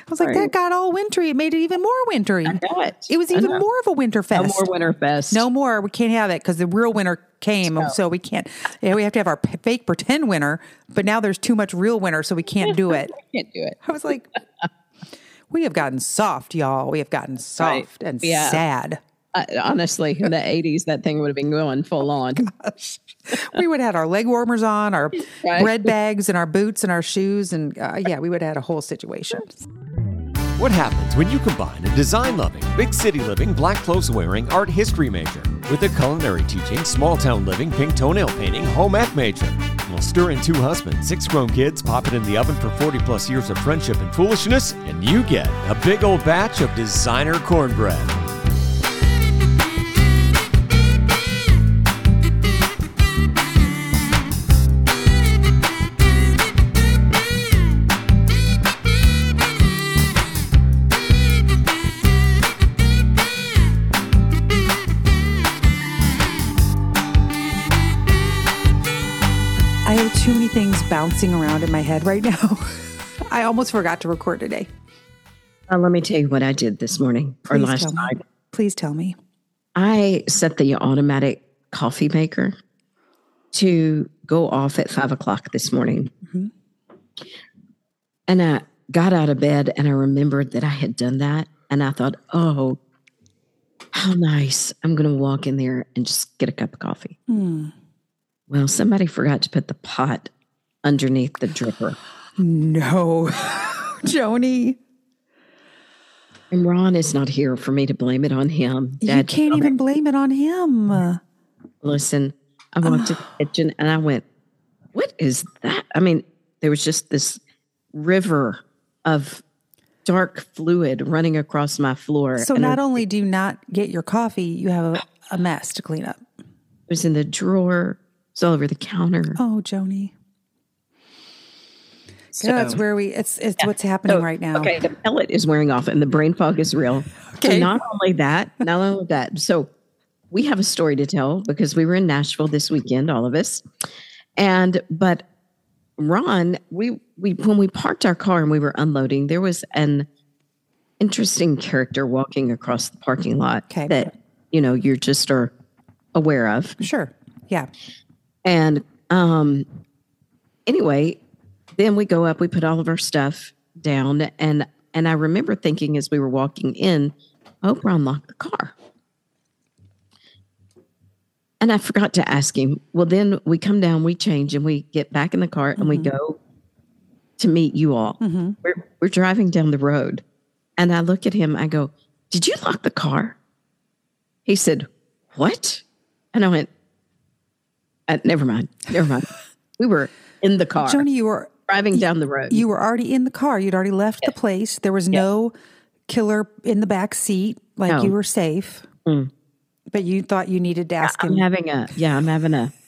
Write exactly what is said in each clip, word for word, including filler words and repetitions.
was like, Right. that got all wintry. It made it even more wintry. I know it. It was I even know. more of a winter No fest. more winter fest. No more. We can't have it because the real winter came. No. So we can't. Yeah, we have to have our p- fake pretend winter. But now there's too much real winter, so we can't do it. We can't do it. I was like, we have gotten soft, y'all. We have gotten soft Right. and Yeah. sad. Uh, honestly, in the eighties, that thing would have been going full on. Gosh. We would have had our leg warmers on, our Right. bread bags, and our boots and our shoes. And uh, yeah, we would have had a whole situation. What happens when you combine a design-loving, big city-living, black clothes-wearing art history major with a culinary teaching, small-town living, pink toenail painting, home ec major? We'll stir in two husbands, six grown kids, pop it in the oven for forty-plus years of friendship and foolishness, and you get a big old batch of designer cornbread. I have too many things bouncing around in my head right now. I almost forgot to record today. Uh, let me tell you what I did this morning or Please last tell me. night. Please tell me. I set the automatic coffee maker to go off at five o'clock this morning. Mhm. And I got out of bed and I remembered that I had done that. And I thought, oh, how nice. I'm going to walk in there and just get a cup of coffee. Hmm. Well, somebody forgot to put the pot underneath the dripper. No, Joni. And Ron is not here for me to blame it on him. You Dad, can't even blame it on him. listen, I walked to the kitchen and I went, what is that? I mean, there was just this river of dark fluid running across my floor. So and not it only do you not get your coffee, you have a, a mess to clean up. was in the drawer. It's all over the counter. Oh, Joni. So- Yeah, that's where we, it's it's what's happening So, right now. Okay, the pellet is wearing off and the brain fog is real. Okay. So not only that, not only that. So we have a story to tell because we were in Nashville this weekend, all of us. And but Ron, we we when we parked our car and we were unloading, there was an interesting character walking across the parking lot Okay. that, you know, you're just are aware of. Sure. Yeah. And um, anyway, then we go up, we put all of our stuff down, and and I remember thinking as we were walking in, I hope Ron locked the car. And I forgot to ask him. Well, then we come down, we change, and we get back in the car, and we go to meet you all. Mm-hmm. We're we're driving down the road, and I look at him. I go, "Did you lock the car?" He said, "What?" And I went, uh, "Never mind, never mind." We were in the car, Joni, you were driving down the road. you were already in the car. You'd already left the place. There was no killer in the back seat. Like No. you were safe. Mm. But you thought you needed to ask I'm him. having a yeah. I'm having a.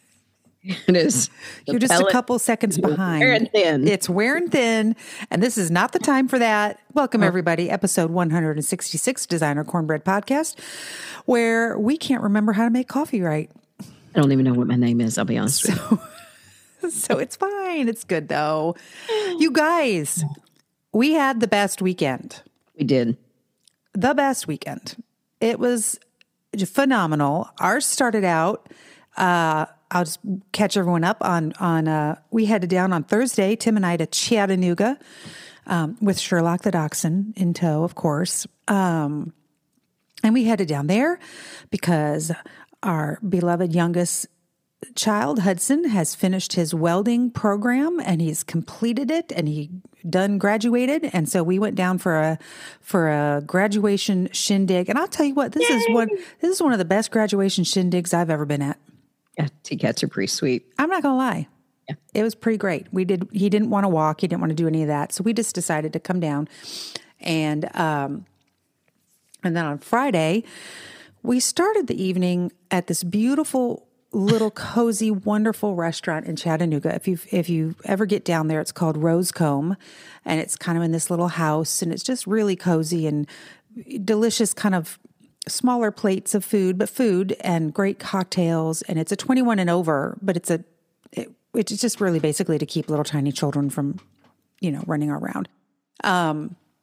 It is. the You're just a pellet couple seconds behind. wearing thin. It's wearing thin, and this is not the time for that. Welcome, everybody. Episode one hundred sixty-six, Designer Cornbread Podcast, where we can't remember how to make coffee right. I don't even know what my name is. I'll be honest with you. So it's fine. It's good, though. You guys, we had the best weekend. We did. The best weekend. It was phenomenal. Ours started out, uh, I'll just catch everyone up on, on uh, we headed down on Thursday, Tim and I, to Chattanooga um, with Sherlock the Dachshund in tow, of course. Um, and we headed down there because our beloved youngest child, Hudson, has finished his welding program and he's completed it and he done graduated. And so we went down for a for a graduation shindig. And I'll tell you what, this is one this is one of the best graduation shindigs I've ever been at. Yeah, T Cats are pretty sweet. I'm not gonna lie. Yeah. It was pretty great. We did he didn't want to walk, he didn't want to do any of that. So we just decided to come down. And um and then on Friday, we started the evening at this beautiful little cozy, wonderful restaurant in Chattanooga. If you if you ever get down there, it's called Rosecomb, and it's kind of in this little house, and it's just really cozy and delicious, kind of smaller plates of food, but food and great cocktails. And it's a twenty-one and over, but it's a it, it's just really basically to keep little tiny children from, you know, running around. Um,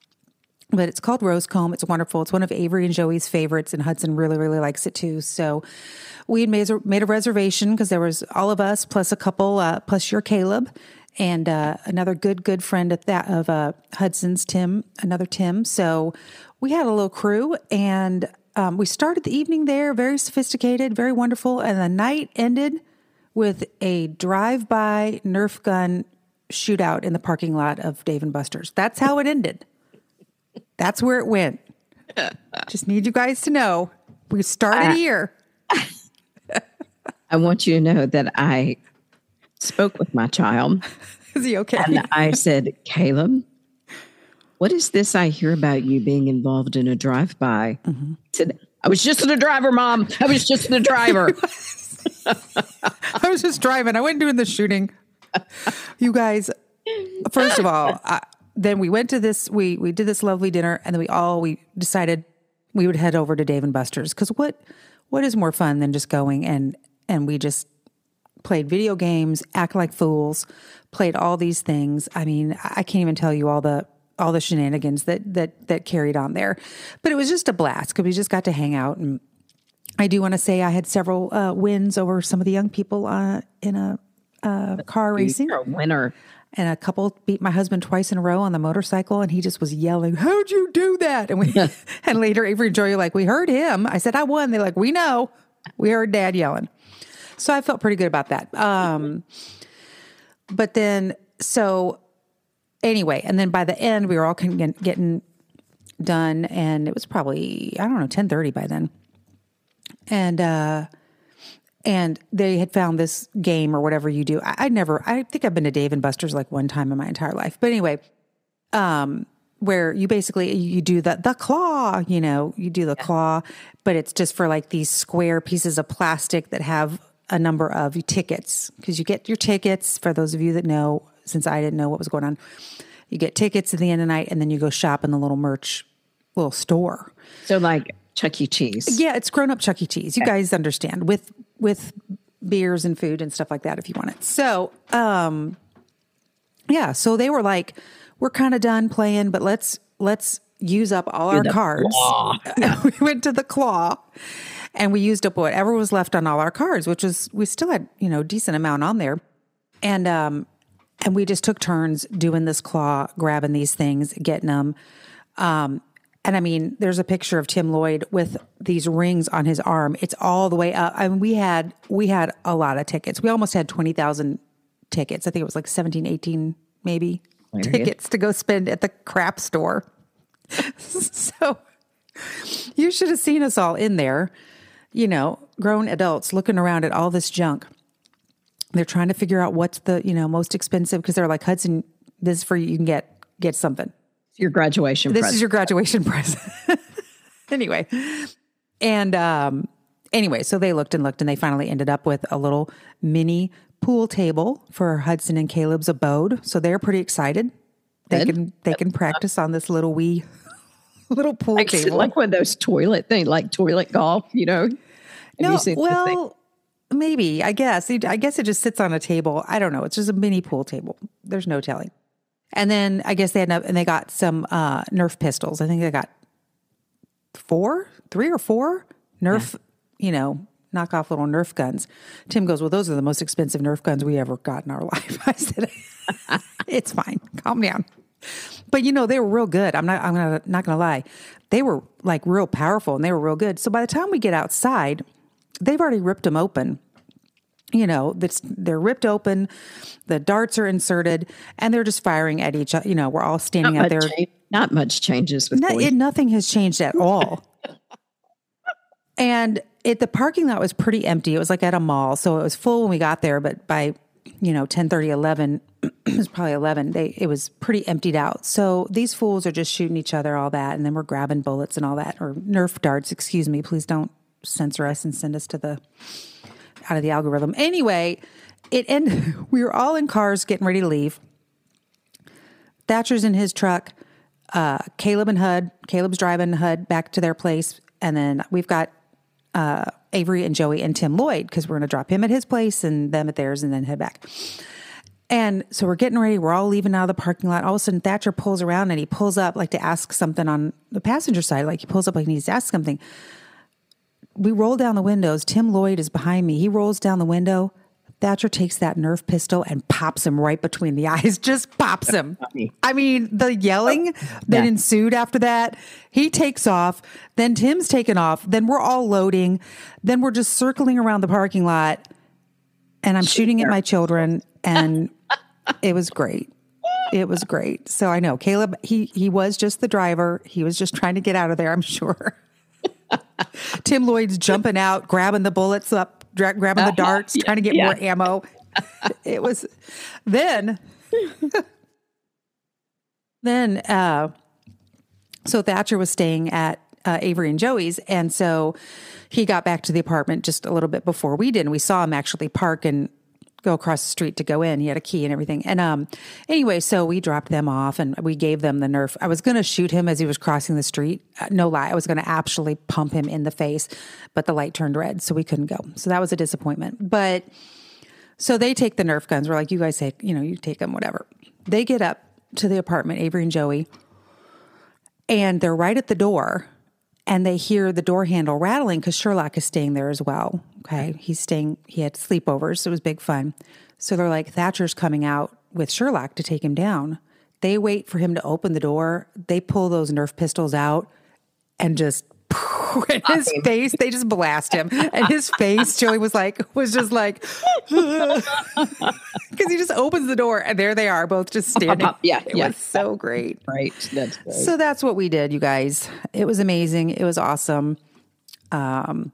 but it's called Rosecomb. It's wonderful. It's one of Avery and Joey's favorites, and Hudson really, really likes it too. So we had made a, made a reservation because there was all of us plus a couple, uh, plus your Caleb, and uh, another good, good friend of that of uh, Hudson's, Tim, another Tim. So we had a little crew, and um, we started the evening there, very sophisticated, very wonderful, and the night ended with a drive-by Nerf gun shootout in the parking lot of Dave and Buster's. That's how it ended. That's where it went. Just need you guys to know we started uh, here. I want you to know that I spoke with my child. Is he okay? And I said, Caleb, what is this I hear about you being involved in a drive-by? Mm-hmm. He said, I was just the driver, Mom. I was just the driver. I was just driving. I wasn't doing the shooting. You guys, first of all, I, then we went to this, we, we did this lovely dinner, and then we all, we decided we would head over to Dave and Buster's. Because what, what is more fun than just going and, and we just played video games, act like fools, played all these things. I mean, I can't even tell you all the, all the shenanigans that, that, that carried on there, but it was just a blast because we just got to hang out. And I do want to say I had several uh, wins over some of the young people uh, in a uh, car racing. You're a winner. And a couple beat my husband twice in a row on the motorcycle, and he just was yelling, "How'd you do that?" And we, and later Avery and Joey were like, "We heard him." I said, "I won." They're like, "We know. We heard Dad yelling." So I felt pretty good about that. Um, but then, so anyway, and then by the end, we were all kind of getting done, and it was probably, I don't know, ten thirty by then. And, uh, and they had found this game or whatever you do. I, I never, I think I've been to Dave and Buster's like one time in my entire life. But anyway, um, where you basically, you do the, the claw, you know, you do the yeah. claw, but it's just for like these square pieces of plastic that have a number of tickets. Because you get your tickets, for those of you that know, since I didn't know what was going on, you get tickets at the end of the night, and then you go shop in the little merch, little store. So like Chuck E. Cheese. Yeah, it's grown up Chuck E. Cheese. You okay. guys understand, with with beers and food and stuff like that if you want it. So, um, yeah, so they were like, we're kind of done playing, but let's let's use up all our cards. We went to the claw, and we used up whatever was left on all our cards, which was, we still had, you know, decent amount on there. And um, and we just took turns doing this claw, grabbing these things, getting them. Um, And I mean, there's a picture of Tim Lloyd with these rings on his arm. It's all the way up. I mean, we had, we had a lot of tickets. We almost had twenty thousand tickets. I think it was like seventeen, eighteen, maybe tickets to go spend at the crap store. So you should have seen us all in there, you know, grown adults looking around at all this junk. They're trying to figure out what's the, you know, most expensive, because they're like, Hudson, this is for you, you can get, get something. Your graduation this present. is your graduation present. Anyway. And um, anyway, so they looked and looked, and they finally ended up with a little mini pool table for Hudson and Caleb's abode. So they're pretty excited. They Good. can they can practice on this little wee little pool like, table. Like one of those toilet things, like toilet golf, you know? Have no, you seen well, maybe, I guess. I guess it just sits on a table. I don't know. It's just a mini pool table. There's no telling. And then I guess they had, and they got some uh, Nerf pistols. I think they got four, three or four Nerf, yeah. you know, knockoff little Nerf guns. Tim goes, "Well, those are the most expensive Nerf guns we ever got in our life." I said, "It's fine, calm down." But you know, they were real good. I'm not, I'm not, not going to lie. They were like real powerful, and they were real good. So by the time we get outside, they've already ripped them open. You know, that's, they're ripped open, the darts are inserted, and they're just firing at each other. You know, we're all standing not out there. Change, not much changes with not, it, Nothing has changed at all. And it, the parking lot was pretty empty. It was like at a mall. So it was full when we got there, but by, you know, ten thirty, eleven, it was probably eleven, they, it was pretty emptied out. So these fools are just shooting each other, all that, and then we're grabbing bullets and all that, or Nerf darts, excuse me. Please don't censor us and send us to the... out of the algorithm. Anyway, it ended, we were all in cars getting ready to leave. Thatcher's in his truck. Uh, Caleb and Hud, Caleb's driving Hud back to their place. And then we've got uh, Avery and Joey and Tim Lloyd, because we're going to drop him at his place and them at theirs and then head back. And so we're getting ready. We're all leaving out of the parking lot. All of a sudden, Thatcher pulls around and he pulls up like to ask something on the passenger side. Like he pulls up like he needs to ask something. We roll down the windows. Tim Lloyd is behind me. He rolls down the window. Thatcher takes that Nerf pistol and pops him right between the eyes. Just pops him. I mean, the yelling that Yeah. ensued after that. He takes off. Then Tim's taken off. Then we're all loading. Then we're just circling around the parking lot. And I'm shooting at my children. And it was great. It was great. So I know Caleb, he he was just the driver. He was just trying to get out of there, I'm sure. Tim Lloyd's jumping out, grabbing the bullets up, dra- grabbing the darts, trying to get yeah. more ammo. It was then, then, uh, so Thatcher was staying at uh, Avery and Joey's. And so he got back to the apartment just a little bit before we did. And we saw him actually park and go across the street to go in. He had a key and everything. And um, anyway, so we dropped them off and we gave them the Nerf. I was going to shoot him as he was crossing the street. Uh, no lie. I was going to actually pump him in the face, but the light turned red, so we couldn't go. So that was a disappointment. But so they take the Nerf guns. We're like, you guys take, you know, you take them, whatever. They get up to the apartment, Avery and Joey, and they're right at the door. And they hear the door handle rattling because Sherlock is staying there as well. Okay. He's staying, he had sleepovers. So it was big fun. So they're like, Thatcher's coming out with Sherlock to take him down. They wait for him to open the door. They pull those Nerf pistols out and just in his face, they just blast him. And his face, Joey was like, was just like, because he just opens the door and there they are, both just standing. Yeah. It yeah. was so great. Right. That's great. So that's what we did, you guys. It was amazing. It was awesome. Um,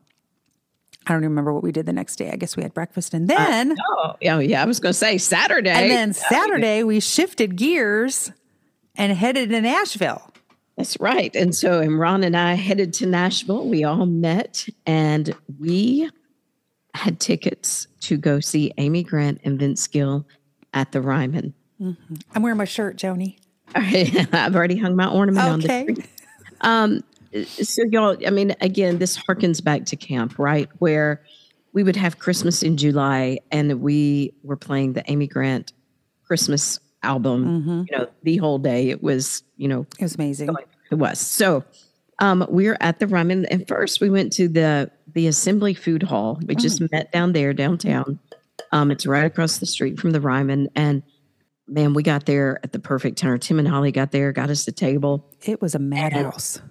I don't even remember what we did the next day. I guess we had breakfast and then, oh, yeah, yeah. I was going to say Saturday. and then Saturday we shifted gears and headed to Nashville. That's right. And so, and Ron and I headed to Nashville. We all met and we had tickets to go see Amy Grant and Vince Gill at the Ryman. Mm-hmm. I'm wearing my shirt, Joni. I've already hung my ornament Okay. on the tree. Um, so y'all, I mean, again, this harkens back to camp, right? Where we would have Christmas in July and we were playing the Amy Grant Christmas album, Mm-hmm. you know, the whole day. It was, you know, It was amazing. it was. So um, we were at the Ryman. And first we went to the the Assembly Food Hall. We just Mm. met down there downtown. Um, it's right across the street from the Ryman. And man, we got there at the perfect time. Tim and Holly got there, got us the table. It was a madhouse.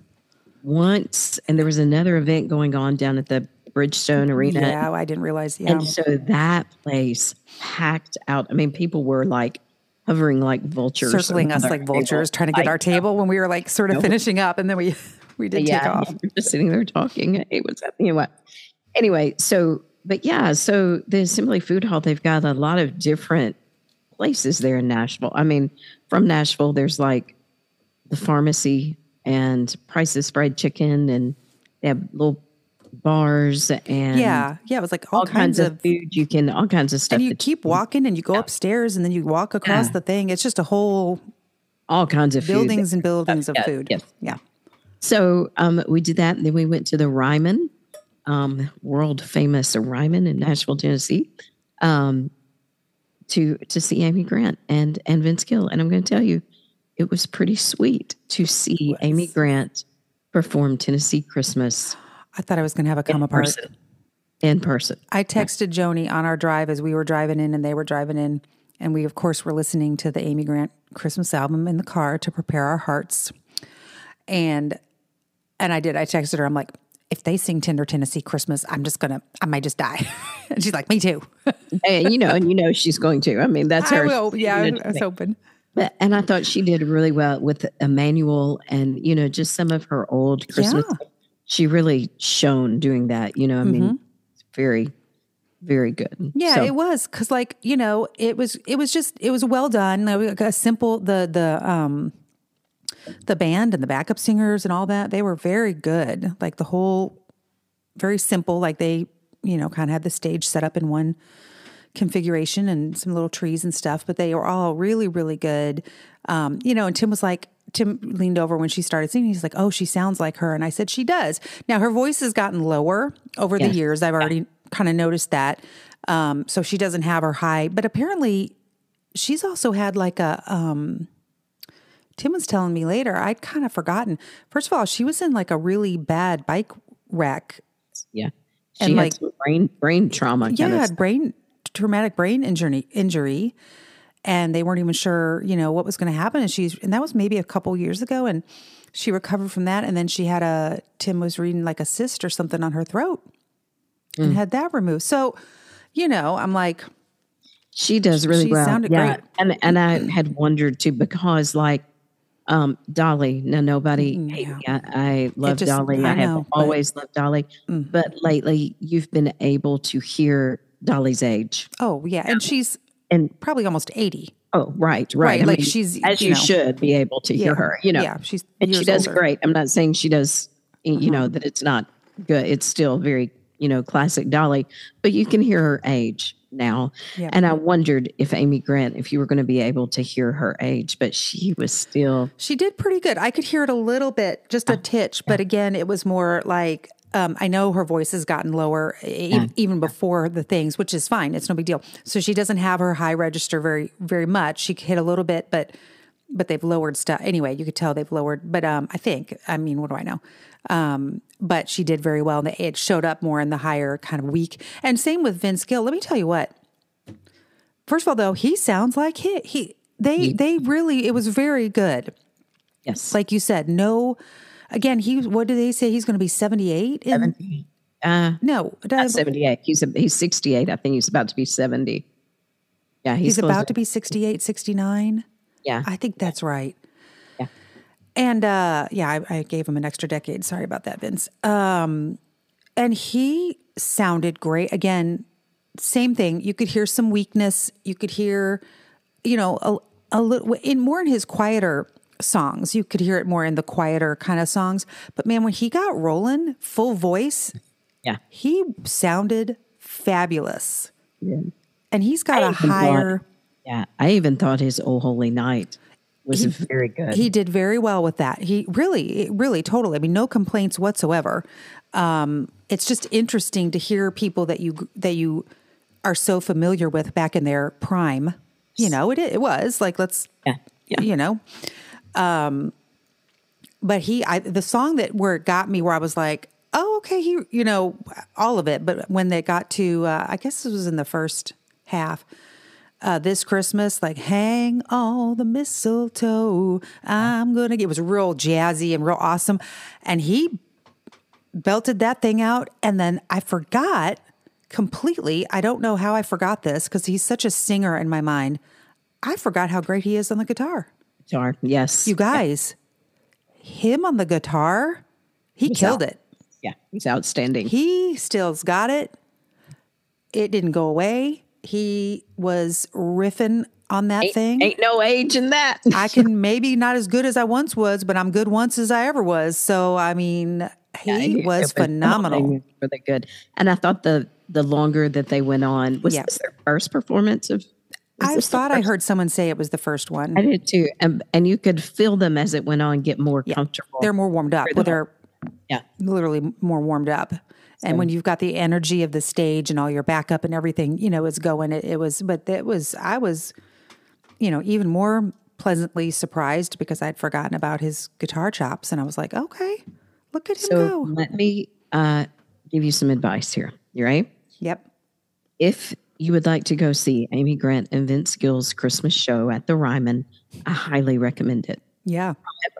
Once, and there was another event going on down at the Bridgestone Arena. Yeah, I didn't realize. Yeah. And so that place packed out. I mean, people were like hovering like vultures. Circling us around like our vultures, table. trying to get Like, our table when we were like sort of Nope. finishing up. And then we, we did yeah, take off. we're just sitting there talking. Hey, what's happening? You know what? Anyway, so, but yeah, so the Assembly Food Hall, they've got a lot of different places there in Nashville. I mean, from Nashville, there's like the pharmacy and Price's Fried Chicken, and they have little bars and Yeah. Yeah. It was like all, all kinds, of food. You can, all kinds of stuff. and you that keep walking and you go upstairs and then you walk across Yeah. the thing. It's just a whole all kinds of food. buildings and buildings of Yeah, food. yes. Yeah. So um, we did that. And then we went to the Ryman, um, world famous Ryman in Nashville, Tennessee, um, to to see Amy Grant and, and Vince Gill. And I'm going to tell you, it was pretty sweet to see Amy Grant perform Tennessee Christmas I thought I was going to have a come in apart. person. In person. I texted Joni on our drive as we were driving in and they were driving in. And we, of course, were listening to the Amy Grant Christmas album in the car to prepare our hearts. And and I did. I texted her. I'm like, if they sing Tender Tennessee Christmas, I'm just going to, I might just die. And she's like, me too. And you know, and you know she's going to. I mean, that's I her. will. Yeah, I was hoping. But, and I thought she did really well with Emmanuel and, you know, just some of her old Christmas. Yeah. She really shone doing that, you know, I mean, Mm-hmm. it's very, very good. Yeah, So, it was. Cause like, you know, it was, it was just, it was well done. Like a simple, the, the, um, the band and the backup singers and all that, they were very good. Like the whole, very simple, like they, you know, kind of had the stage set up in one configuration and some little trees and stuff, but they were all really, really good. Um, you know, and Tim was like, Tim leaned over when she started singing. He's like, oh, she sounds like her. And I said, she does. Now her voice has gotten lower over Yes. the years. I've already kind of noticed that. Um, so she doesn't have her high, but apparently she's also had like a, um, Tim was telling me later, I'd kind of forgotten. First of all, she was in like a really bad bike wreck. Yeah. She And had like, some brain, brain trauma. yeah, kind of had stuff. brain, traumatic brain injury, injury. And they weren't even sure, you know, what was going to happen. And she's, and that was maybe a couple years ago. And she recovered from that. And then she had a, Tim was reading like a cyst or something on her throat and had that removed. So, you know, I'm like, She does really She well. sounded yeah. great. And and I had wondered too, because like um Dolly, now nobody Mm, I, I love just- Dolly. I I, have know, but- always loved Dolly. But lately you've been able to hear Dolly's age. oh yeah. And she's And probably almost eighty. oh right, right. Right, I like mean, she's, as you you know. should be able to hear Yeah. her, you know. Yeah, she's and she years does older. great. I'm not saying she does you know that it's not good. It's still very, you know, classic Dolly, but you can hear her age now. Yeah. And I wondered if Amy Grant, if you were going to be able to hear her age, but she was still, She did pretty good. I could hear it a little bit, just a titch, but again, it was more like, um, I know her voice has gotten lower e- Yeah. even before the things, which is fine. It's no big deal. So she doesn't have her high register very, very much. She hit a little bit, but, but they've lowered stuff. Anyway, you could tell they've lowered, but, um, I think, I mean, what do I know? Um, but she did very well. And it showed up more in the higher kind of weak. And same with Vince Gill. Let me tell you what, first of all, though, he sounds like he, he, they, they really, it was very good. yes. Like you said, no, again, he, what did they say? He's going to be seventy-eight? In, seventy. Uh, no, not seventy-eight. He's, a, he's sixty-eight. I think he's about to be seventy. Yeah. He's, he's close about to be sixty-eight, sixty-nine. Yeah. I think that's right. Yeah. And, uh, yeah, I, I gave him an extra decade. Sorry about that, Vince. Um, and he sounded great. Again, same thing. You could hear some weakness. You could hear, you know, a, a little in more in his quieter songs. You could hear it more in the quieter kind of songs. But man, when he got rolling, full voice, Yeah. he sounded fabulous. Yeah. And he's got I a even thought- higher. Yeah. I even thought his Oh Holy Night was very good. He did very well with that. He really, really, totally. I mean, no complaints whatsoever. Um, it's just interesting to hear people that you that you are so familiar with back in their prime. You know, it it was like let's, yeah. Yeah. you know. Um, but he, I the song that where it got me, where I was like, oh, okay, he, you know, all of it. But when they got to, uh, I guess it was in the first half. Uh, this Christmas, like hang all the mistletoe. I'm gonna get. It was real jazzy and real awesome, and he belted that thing out. And then I forgot completely. I don't know how I forgot this because he's such a singer in my mind. I forgot how great he is on the guitar. Guitar. Yes. You guys, him on the guitar, he He's killed out. it. Yeah. He's outstanding. He still's got it. It didn't go away. He was riffing on that ain't, thing. ain't no age in that. I can maybe not as good as I once was, but I'm good once as I ever was. So I mean, he Yeah, it- was it phenomenal. Really good. And I thought the the longer that they went on, was Yeah. this their first performance of? was I this the thought I first? heard someone say it was the first one. I did too, and and you could feel them as it went on get more comfortable. They're more warmed up. For Well, the- they're yeah, literally more warmed up. And when you've got the energy of the stage and all your backup and everything, you know, is going, it, it was, but it was, I was, you know, even more pleasantly surprised because I'd forgotten about his guitar chops. And I was like, okay, look at him so go. let me uh, give you some advice here. You right? Yep. If you would like to go see Amy Grant and Vince Gill's Christmas show at the Ryman, I highly recommend it. Yeah.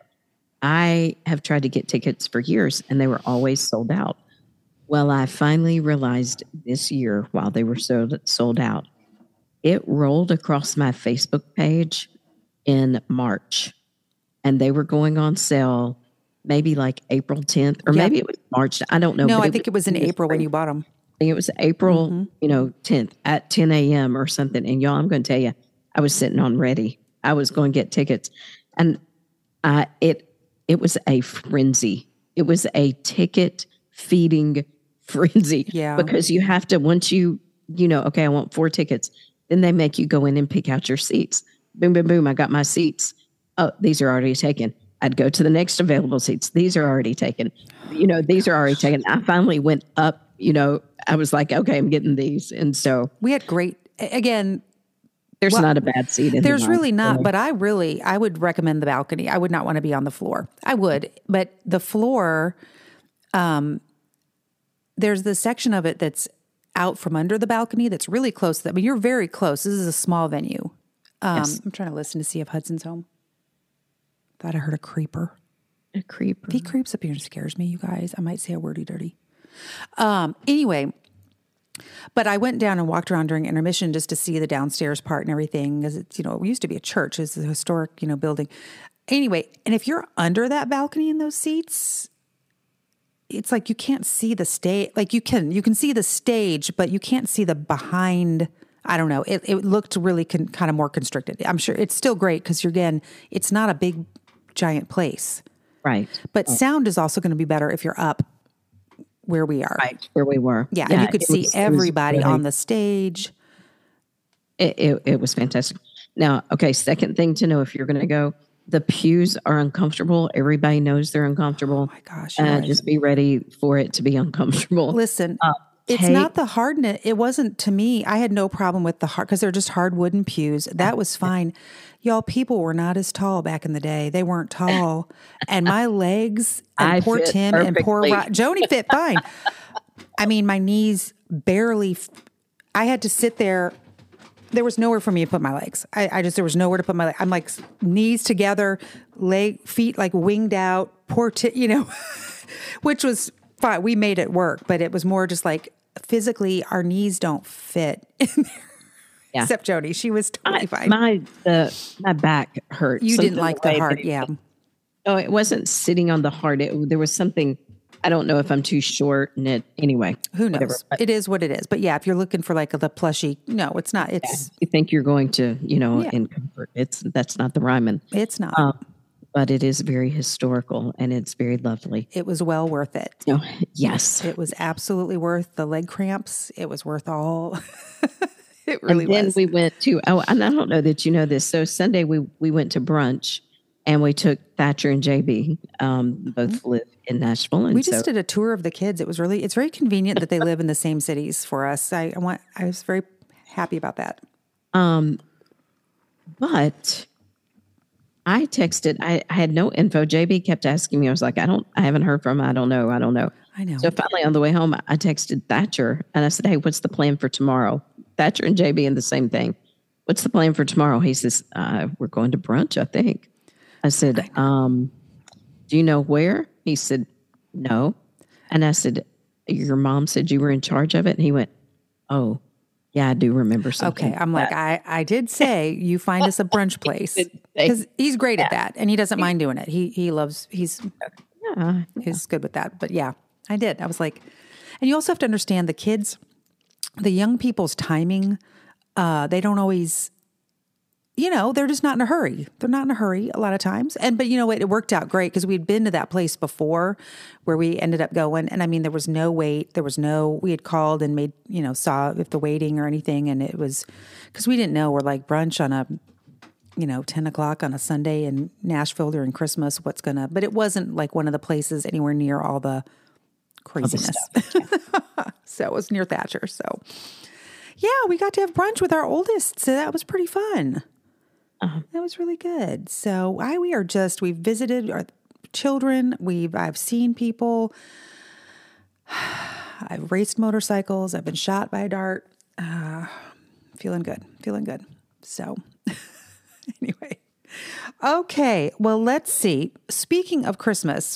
I have tried to get tickets for years and they were always sold out. Well, I finally realized this year while they were sold, sold out, it rolled across my Facebook page in March and they were going on sale maybe like April tenth or Yeah. maybe it was March. I don't know. No, but I think it was in April when you bought them. I think it was April, Mm-hmm. you know, tenth at ten a.m. or something. And y'all, I'm going to tell you, I was sitting on ready. I was going to get tickets. And uh, it it was a frenzy. It was a ticket feeding frenzy. Yeah. Because you have to, once you, you know, okay, I want four tickets, then they make you go in and pick out your seats. Boom, boom, boom. I got my seats. Oh, these are already taken. I'd go to the next available seats. These are already taken. You know, these are already taken. I finally went up, you know, I was like, okay, I'm getting these. And so We had great, again, There's Well, not a bad seat in There's the really not, line. but I really, I would recommend the balcony. I would not want to be on the floor. I would, but the floor, um, there's the section of it that's out from under the balcony that's really close to that. I mean, you're very close. This is a small venue. Um, Yes. I'm trying to listen to see if Hudson's home. Thought I heard a creeper. A creeper. If he creeps up here and scares me, you guys, I might say a wordy dirty. Um, anyway, but I went down and walked around during intermission just to see the downstairs part and everything, because it's, you know, it used to be a church. It's a historic, you know, building. Anyway, and if you're under that balcony in those seats, it's like you can't see the stage. Like you can, you can see the stage, but you can't see the behind. I don't know. It, it looked really con, kind of more constricted. I'm sure it's still great because you're, again, it's not a big, giant place. Right. But sound is also going to be better if you're up where we are. Right. Where we were. Yeah, and you could it see was- it was everybody really- on the stage. It, it, it was fantastic. Now, okay, second thing to know if you're going to go, the pews are uncomfortable. Everybody knows they're uncomfortable. Oh my gosh, you Uh, guys. just be ready for it to be uncomfortable. Listen, Uh, it's take- not the hardness. It wasn't to me. I had no problem with the hard because they're just hard wooden pews. That was fine. Y'all, people were not as tall back in the day. They weren't tall, and my legs and I poor fit Tim and poor perfectly. Ro- Joni fit fine. I mean, my knees barely. f- I had to sit there. There was nowhere for me to put my legs. I, I just there was nowhere to put my legs. I'm like knees together, leg feet like winged out. Poor, Ti- you know, which was fine. We made it work, but it was more just like physically, our knees don't fit in there. Yeah. Except Joni, she was totally I, fine. my the my back hurt. You didn't Something like the way heart, that it- yeah. No, it wasn't sitting on the heart. It, there was something. I don't know if I'm too short and it anyway. Who knows? whatever. But It is what it is. But yeah, if you're looking for like the plushy, no, it's not. It's you think you're going to, you know, Yeah. in comfort. It's that's not the rhyming. it's not. Um, but it is very historical and it's very lovely. It was well worth it. Oh, yes. It was absolutely worth the leg cramps. It was worth all. It really and then was. we went to, oh, and I don't know that you know this. So Sunday we, we went to brunch and we took Thatcher and J B, um, both live in Nashville. And Mm-hmm. We so, just did a tour of the kids. It was really, it's very convenient that they live in the same cities for us. I, I want, I was very happy about that. but I texted, I, I had no info. J B kept asking me. I was like, I don't, I haven't heard from him. I don't know. I don't know. I know. So finally on the way home, I texted Thatcher and I said, hey, what's the plan for tomorrow? Thatcher and J B in the same thing. What's the plan for tomorrow? He says, uh, we're going to brunch, I think. I said, um, do you know where? He said, no. And I said, your mom said you were in charge of it? And he went, oh, yeah, I do remember something. Okay. I'm like, I, I did say you find us a brunch place because he's great at that and he doesn't mind doing it. He, he loves, he's, Yeah. he's good with that. But yeah, I did. I was like, and you also have to understand the kids, the young people's timing. Uh, they don't always, you know, they're just not in a hurry. They're not in a hurry a lot of times. And, but you know what, it worked out great because we'd been to that place before where we ended up going. And I mean, there was no wait. There was no, we had called and made, you know, saw if the waiting or anything. And it was, because we didn't know we're like brunch on a, you know, ten o'clock on a Sunday in Nashville during Christmas, what's going to, but it wasn't like one of the places anywhere near all the craziness. So it was near Thatcher. So yeah, we got to have brunch with our oldest. So that was pretty fun. Uh-huh. That was really good. So I, we are just, we've visited our children. We've, I've seen people. I've raced motorcycles. I've been shot by a dart. Uh, feeling good, feeling good. So anyway, okay. Well, let's see. Speaking of Christmas,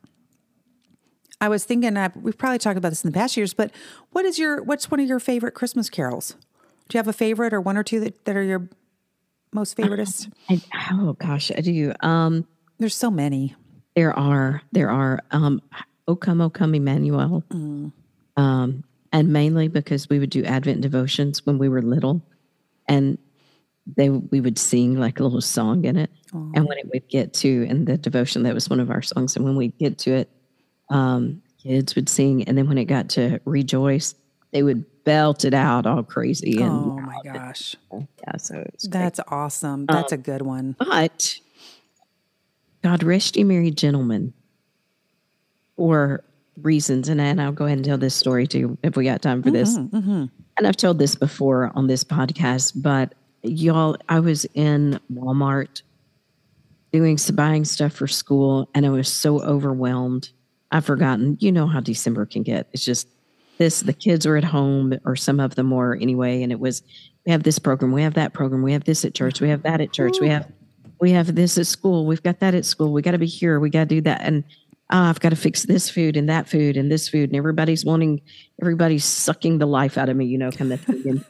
I was thinking, uh, we've probably talked about this in the past years, but what is your, what's one of your favorite Christmas carols? Do you have a favorite or one or two that, that are your most favoriteest? I, oh gosh, I do. Um, There's so many. There are, there are, um, O Come, O Come, Emmanuel. Mm. Um, and mainly because we would do Advent devotions when we were little and they, we would sing like a little song in it. Aww. And when it would get to, in the devotion, that was one of our songs. And when we get to it, um, kids would sing. And then when it got to Rejoice, they would belt it out all crazy. And Oh my gosh. yeah, so it was great. That's awesome. That's a good one. But God rest ye merry gentlemen for reasons. And, and I'll go ahead and tell this story too, if we got time for this. And I've told this before on this podcast, but y'all, I was in Walmart doing some buying stuff for school, and I was so overwhelmed. I've forgotten, you know how December can get. It's just this, the kids are at home, or some of them were anyway. And it was, we have this program, we have that program, we have this at church, we have that at church, we have, we have this at school, we've got that at school, we got to be here, we got to do that. And oh, I've got to fix this food and that food and this food. And everybody's wanting, everybody's sucking the life out of me, you know, kind of thing. And,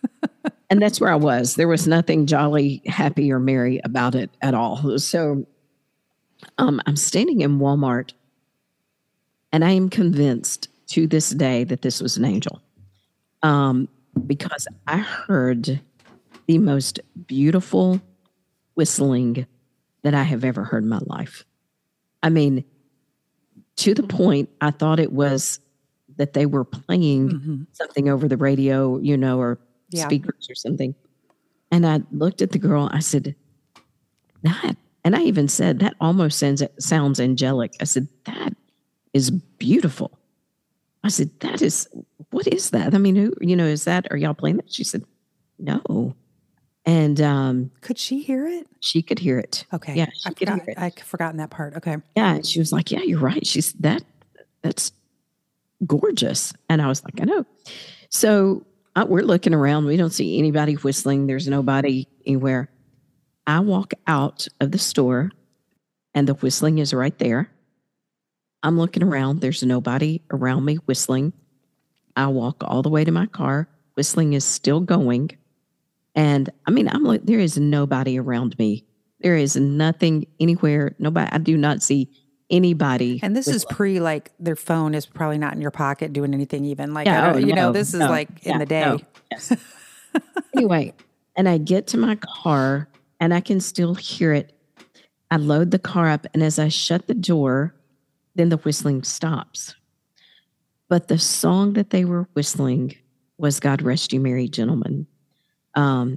and that's where I was. There was nothing jolly, happy, or merry about it at all. So um, I'm standing in Walmart, and I am convinced to this day that this was an angel, um, because I heard the most beautiful whistling that I have ever heard in my life. I mean, to the point I thought it was that they were playing mm-hmm. something over the radio, you know, or yeah. speakers or something. And I looked at the girl, I said, that, and I even said, that almost sounds, sounds angelic. I said, that is beautiful. I said, that is, what is that? I mean, who, you know, is that, are y'all playing that? She said, no. And um, could she hear it? She could hear it. Okay. Yeah, she I could forgot, hear it. I'd forgotten that part. Okay. Yeah. And she was like, yeah, you're right. She's that, that's gorgeous. And I was like, I know. So uh, we're looking around. We don't see anybody whistling. There's nobody anywhere. I walk out of the store, and the whistling is right there. I'm looking around. There's nobody around me whistling. I walk all the way to my car. Whistling is still going. And I mean, I'm like, there is nobody around me. There is nothing anywhere. Nobody, I do not see anybody. And this whistling. Is pre, like, their phone is probably not in your pocket doing anything even. Like, yeah, I don't, oh, you no, know, this is no, like in yeah, the day. No, yes. Anyway, and I get to my car, and I can still hear it. I load the car up, and as I shut the door, then the whistling stops. But the song that they were whistling was God Rest You Merry Gentlemen. Um,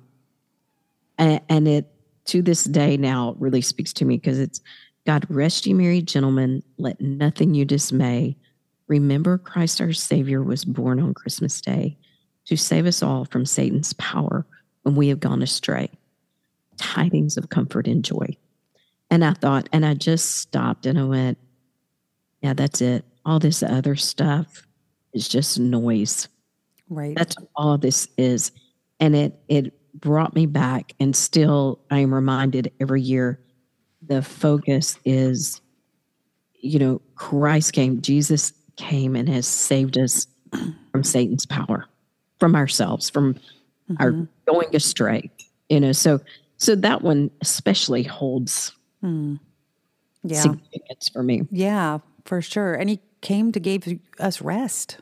and, and it, to this day now, really speaks to me, because it's, God rest you merry gentlemen, let nothing you dismay. Remember Christ our Savior was born on Christmas Day to save us all from Satan's power when we have gone astray. Tidings of comfort and joy. And I thought, and I just stopped and I went, yeah, that's it. All this other stuff is just noise. Right. That's all this is. And it, it brought me back, and still I am reminded every year, the focus is, you know, Christ came, Jesus came and has saved us from Satan's power, from ourselves, from mm-hmm. our going astray, you know, so, so that one especially holds mm. yeah. significance for me. Yeah, for sure. And he came to give us rest.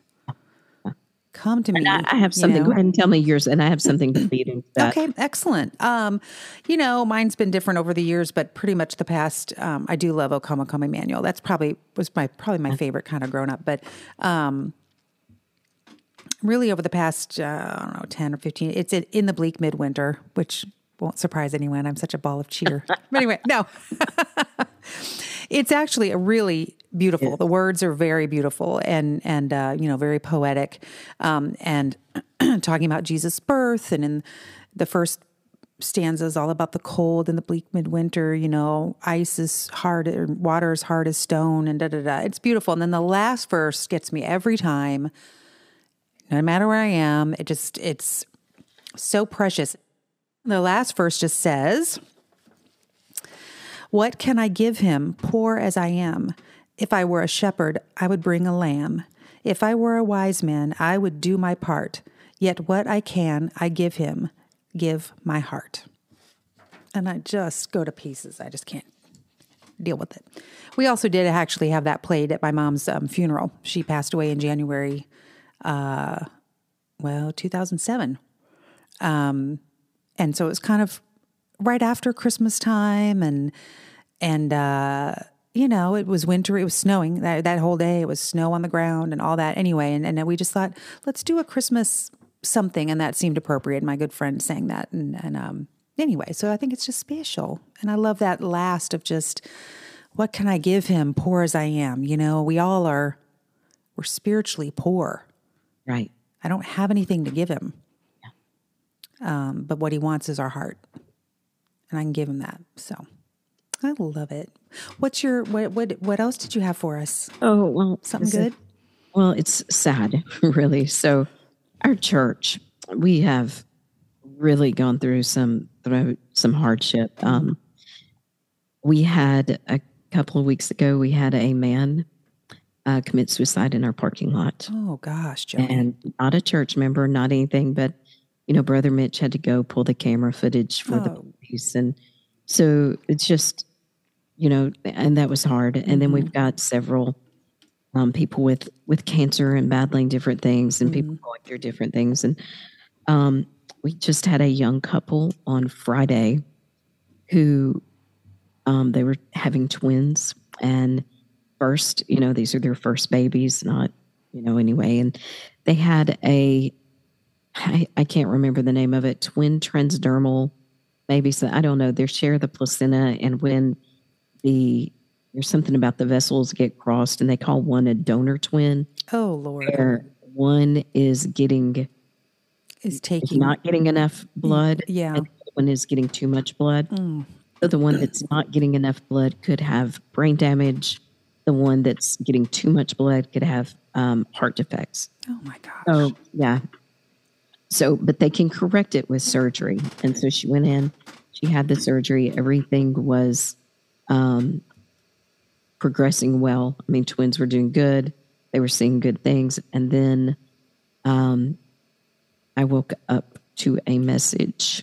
Come to me. And I, I have something. You know? Go ahead and tell me yours, and I have something to lead into that. Okay, excellent. Um, you know, mine's been different over the years, but pretty much the past. Um, I do love O Come, O Come Emmanuel. That's probably was my probably my favorite kind of grown up. But um, really, over the past uh, I don't know ten or fifteen, it's in, in the bleak midwinter, which won't surprise anyone. I'm such a ball of cheer. But anyway, no. It's actually a really beautiful. The words are very beautiful and, and uh, you know, very poetic. Um, and talking about Jesus' birth, and in the first stanza is all about the cold and the bleak midwinter, you know, ice is hard, or water is hard as stone, and da, da, da. It's beautiful. And then the last verse gets me every time, no matter where I am. It just, it's so precious. The last verse just says, "What can I give him, poor as I am? If I were a shepherd, I would bring a lamb. If I were a wise man, I would do my part. Yet what I can, I give him, give my heart." And I just go to pieces. I just can't deal with it. We also did actually have that played at my mom's um, funeral. She passed away in January, uh, well, two thousand seven. Um, and so it was kind of right after Christmas time, and, and, uh, you know, it was winter, it was snowing that, that whole day. It was snow on the ground and all that anyway. And, and then we just thought, let's do a Christmas something. And that seemed appropriate. My good friend sang that. And, and, um, anyway, so I think it's just special. And I love that last of just, what can I give him, poor as I am? You know, we all are, we're spiritually poor. Right. I don't have anything to give him. Um, but what he wants is our heart. And I can give him that. So I love it. What's your, what, what, what else did you have for us? Oh, well, Something good? It, well, it's sad, really. So our church, we have really gone through some, through some hardship. Um, we had a couple of weeks ago, we had a man uh, commit suicide in our parking lot. Oh gosh, Joey. And not a church member, not anything, but you know, Brother Mitch had to go pull the camera footage for oh. the police. And so it's just, you know, and that was hard. And mm-hmm. then we've got several um, people with, with cancer and battling different things and mm-hmm. people going through different things. And um, we just had a young couple on Friday who um, they were having twins. And first, you know, these are their first babies, not, you know, anyway. And they had a, I, I can't remember the name of it, twin transdermal, maybe, so I don't know. They share the placenta, and when the, there's something about the vessels get crossed, and they call one a donor twin. Oh, Lord. Where one is getting, is taking, is not getting enough blood. Yeah. And the other one is getting too much blood. Mm. So the one that's not getting enough blood could have brain damage. The one that's getting too much blood could have um, heart defects. Oh, my gosh. So, yeah. So, but they can correct it with surgery. And so she went in, she had the surgery. Everything was um, progressing well. I mean, twins were doing good. They were seeing good things. And then um, I woke up to a message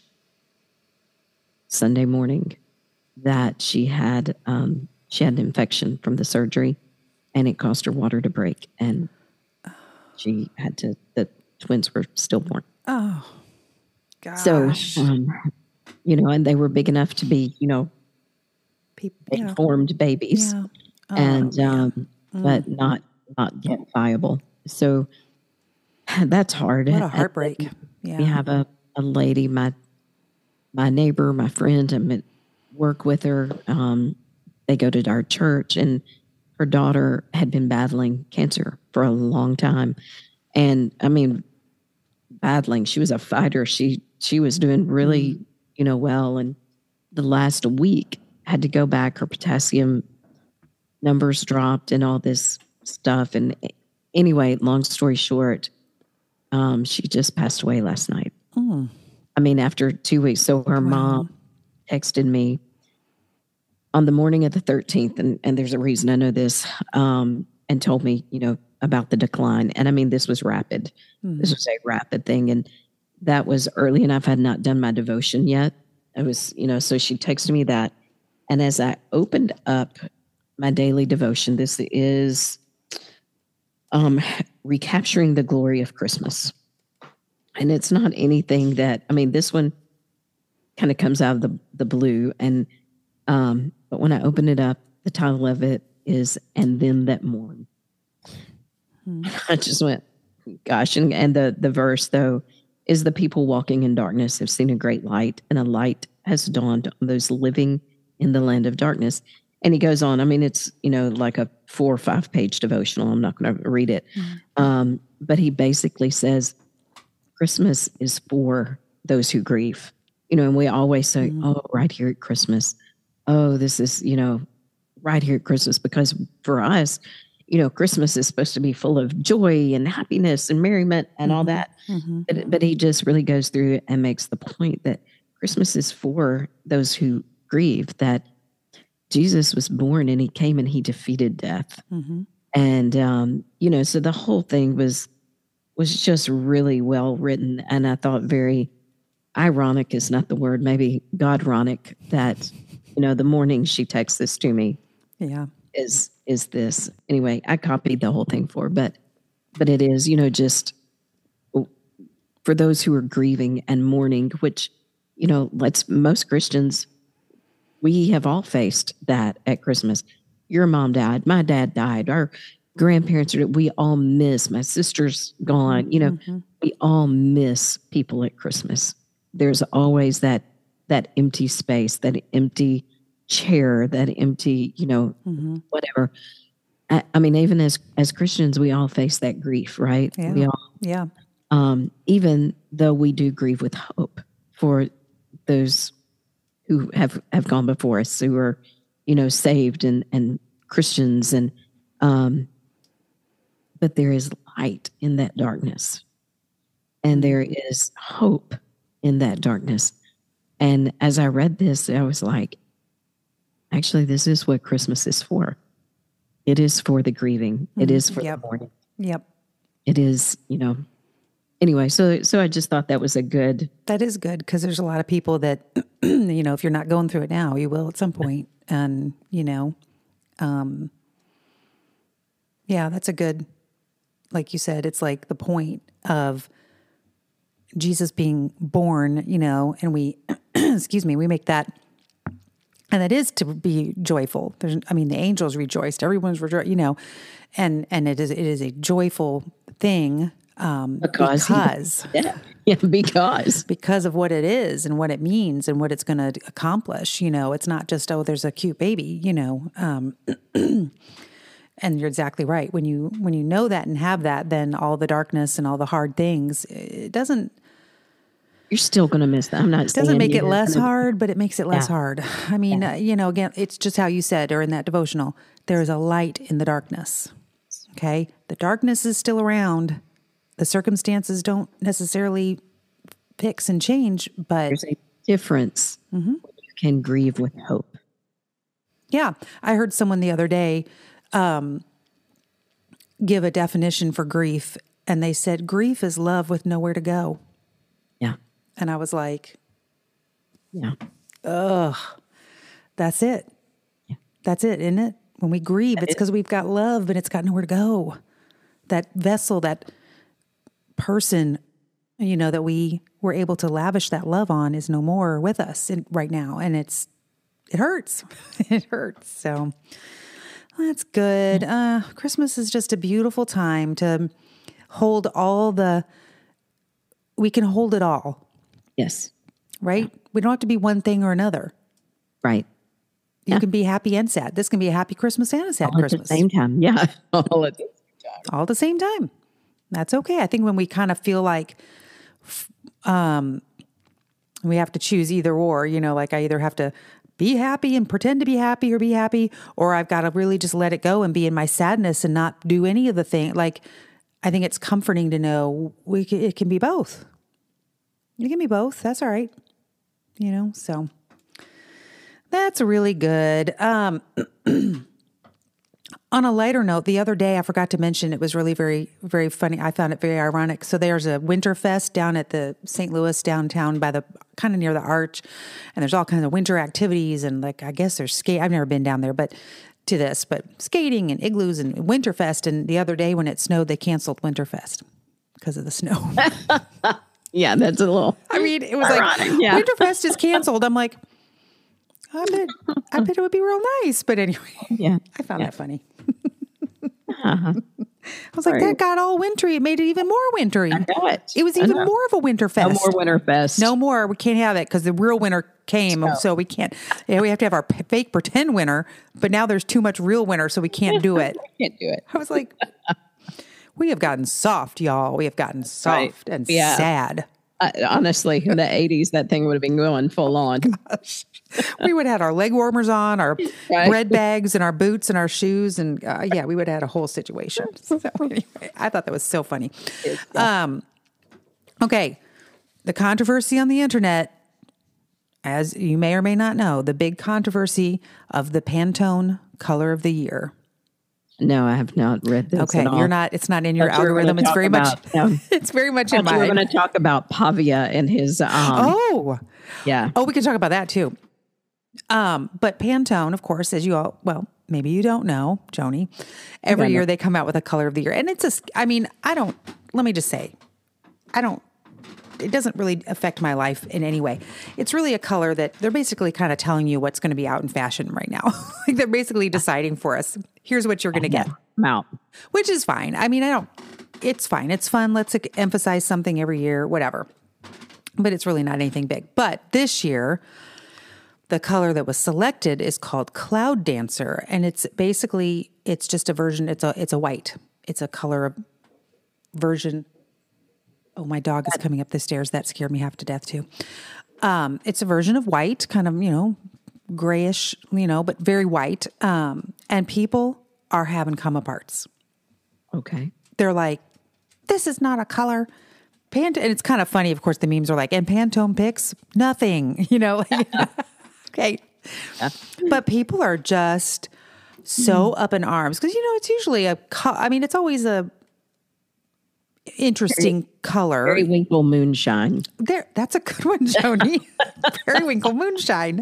Sunday morning that she had, um, she had an infection from the surgery, and it caused her water to break. And she had to, the twins were stillborn. Oh, gosh. So, um, you know, and they were big enough to be, you know, People, they yeah. formed babies, yeah. oh, and um, yeah. mm. but not not yet viable. So that's hard. What a heartbreak. Yeah. We have a, a lady, my my neighbor, my friend, I'm at work with her. Um, they go to our church, and her daughter had been battling cancer for a long time, and I mean. battling. She was a fighter. She she was doing really, you know, well. And the last week had to go back. Her potassium numbers dropped and all this stuff. And anyway, long story short, um, she just passed away last night. Mm. I mean, after two weeks. So her wow. mom texted me on the morning of the thirteenth, and, and there's a reason I know this, um, and told me, you know, about the decline. And I mean, this was rapid. Mm. This was a rapid thing. And that was early enough. I had not done my devotion yet. I was, you know, so she texted me that. And as I opened up my daily devotion, this is um, recapturing the glory of Christmas. And it's not anything that, I mean, this one kind of comes out of the, the blue. And, um, but when I open it up, the title of it is, And Them That Mourn. I just went, gosh. And, and the, the verse, though, is the people walking in darkness have seen a great light, and a light has dawned on those living in the land of darkness. And he goes on. I mean, it's, you know, like a four or five page devotional. I'm not going to read it. Mm-hmm. Um, but he basically says Christmas is for those who grieve. You know, and we always say, mm-hmm. oh, right here at Christmas. Oh, this is, you know, right here at Christmas. Because for us, you know, Christmas is supposed to be full of joy and happiness and merriment and mm-hmm. all that. Mm-hmm. But, but he just really goes through and makes the point that Christmas is for those who grieve, that Jesus was born and he came and he defeated death. Mm-hmm. And, um, you know, so the whole thing was, was just really well written. And I thought very ironic is not the word, maybe Godronic, that, you know, the morning she texts this to me. Yeah. is is this. Anyway, I copied the whole thing for, but but it is, you know, just for those who are grieving and mourning, which, you know, let's most Christians, we have all faced that at Christmas. Your mom died, my dad died, our grandparents are, we all miss, my sister's gone, you know, mm-hmm. we all miss people at Christmas. There's always that that empty space, that empty chair, that empty, you know, mm-hmm. whatever. I, I mean, even as as Christians, we all face that grief, right? Yeah. We all, yeah. Um, even though we do grieve with hope, for those who have, have gone before us, who are, you know, saved and, and Christians. And, um, but there is light in that darkness, and there is hope in that darkness. And as I read this, I was like, actually, this is what Christmas is for. It is for the grieving. It is for Yep. the mourning. Yep. It is, you know, anyway, so, so I just thought that was a good, That is good, because there's a lot of people that, you know, if you're not going through it now, you will at some point. And, you know, um, yeah, that's a good, like you said, it's like the point of Jesus being born, you know, and we, excuse me, we make that, and that is to be joyful. There's, I mean, the angels rejoiced, everyone's rejoiced, you know, and, and it is, it is a joyful thing, um, Because he- because, yeah, yeah, because because of what it is and what it means and what it's going to accomplish. You know, it's not just, oh, there's a cute baby, you know, um, and you're exactly right. When you, when you know that and have that, then all the darkness and all the hard things, it doesn't, you're still going to miss that. I'm not it doesn't saying make it you're less gonna- hard, but it makes it less Yeah. hard. I mean, uh, you know, again, it's just how you said, or in that devotional, there is a light in the darkness. Okay. The darkness is still around. The circumstances don't necessarily fix and change, but There's a difference. Mm-hmm. You can grieve with hope. yeah, I heard someone the other day um, give a definition for grief, and they said, grief is love with nowhere to go. Yeah. And I was like, Yeah. that's it. That's it, isn't it? When we grieve, it's because we've got love, but it's got nowhere to go. That vessel, that person, you know, that we were able to lavish that love on is no more with us in, right now. And it's, it hurts. It hurts. So that's good. Uh, Christmas is just a beautiful time to hold all the, we can hold it all, Yes. right? We don't have to be one thing or another. Right. You Yeah. can be happy and sad. This can be a happy Christmas and a sad All at Christmas. the same time. Yeah. All at the all at the same time. That's okay. I think when we kind of feel like um, we have to choose either or, you know, like I either have to be happy and pretend to be happy or be happy, or I've got to really just let it go and be in my sadness and not do any of the thing. Like, I think it's comforting to know we can, it can be both. It can be both. That's all right. You know, so that's really good. Um, On a lighter note, the other day I forgot to mention, it was really very, very funny. I found it very ironic. So there's a Winterfest down at the Saint Louis downtown by the, kind of near the Arch. And there's all kinds of winter activities. And like, I guess there's skate. I've never been down there, but to this, but skating and igloos and Winterfest. And the other day when it snowed, they canceled Winterfest because of the snow. Yeah, that's a little. I mean, it was Ironic, like, yeah. Winterfest is canceled. I'm like, I bet, I bet it would be real nice. But anyway, Yeah. I found Yeah. that funny. Uh-huh. I was like, Right. that got all wintry. It made it even more wintry. I know it. It was I even know. more of a winter No fest. more Winterfest. No more. We can't have it because the real winter came. No. So we can't. Yeah, we have to have our p- fake pretend winter. But now there's too much real winter, so we can't do it. Can't do it. I was like, we have gotten soft, y'all. We have gotten soft Right. and Yeah. sad. Uh, honestly, in the eighties, that thing would have been going full on. We would have had our leg warmers on, our Right. bread bags, and our boots and our shoes, and uh, yeah, we would have had a whole situation. So anyway, I thought that was so funny. Um, okay, the controversy on the internet, as you may or may not know, the big controversy of the Pantone color of the year. No, I have not read this. Okay, at all. you're not. It's not in your Thought you were algorithm. gonna It's talk very much. about, um, It's very much in I thought you were mine. going to talk about Pavia and his. Um, Oh, yeah. oh, we can talk about that too. Um, but Pantone, of course, as you all, well, maybe you don't know, Joni, every Yeah, no. year they come out with a color of the year. And it's a, I mean, I don't, let me just say, I don't, it doesn't really affect my life in any way. It's really a color that they're basically kind of telling you what's going to be out in fashion right now. Like they're basically deciding for us, here's what you're going to get, I'm out. which is fine. I mean, I don't, it's fine. It's fun. Let's emphasize something every year, whatever. But it's really not anything big. But this year, the color that was selected is called Cloud Dancer, and it's basically it's just a version. It's a it's a white. It's a color version. Oh, my dog is coming up the stairs. That scared me half to death too. Um, it's a version of white, kind of, you know, grayish, you know, but very white. Um, and people are having come aparts. Okay. They're like, this is not a color. Pant- and it's kind of funny, of course, the memes are like, and Pantone picks nothing, you know, like, okay. Yeah. But people are just so up in arms because, you know, it's usually a, co- I mean, it's always a interesting Very, color. Periwinkle moonshine. There, that's a good one, Joni. Periwinkle moonshine.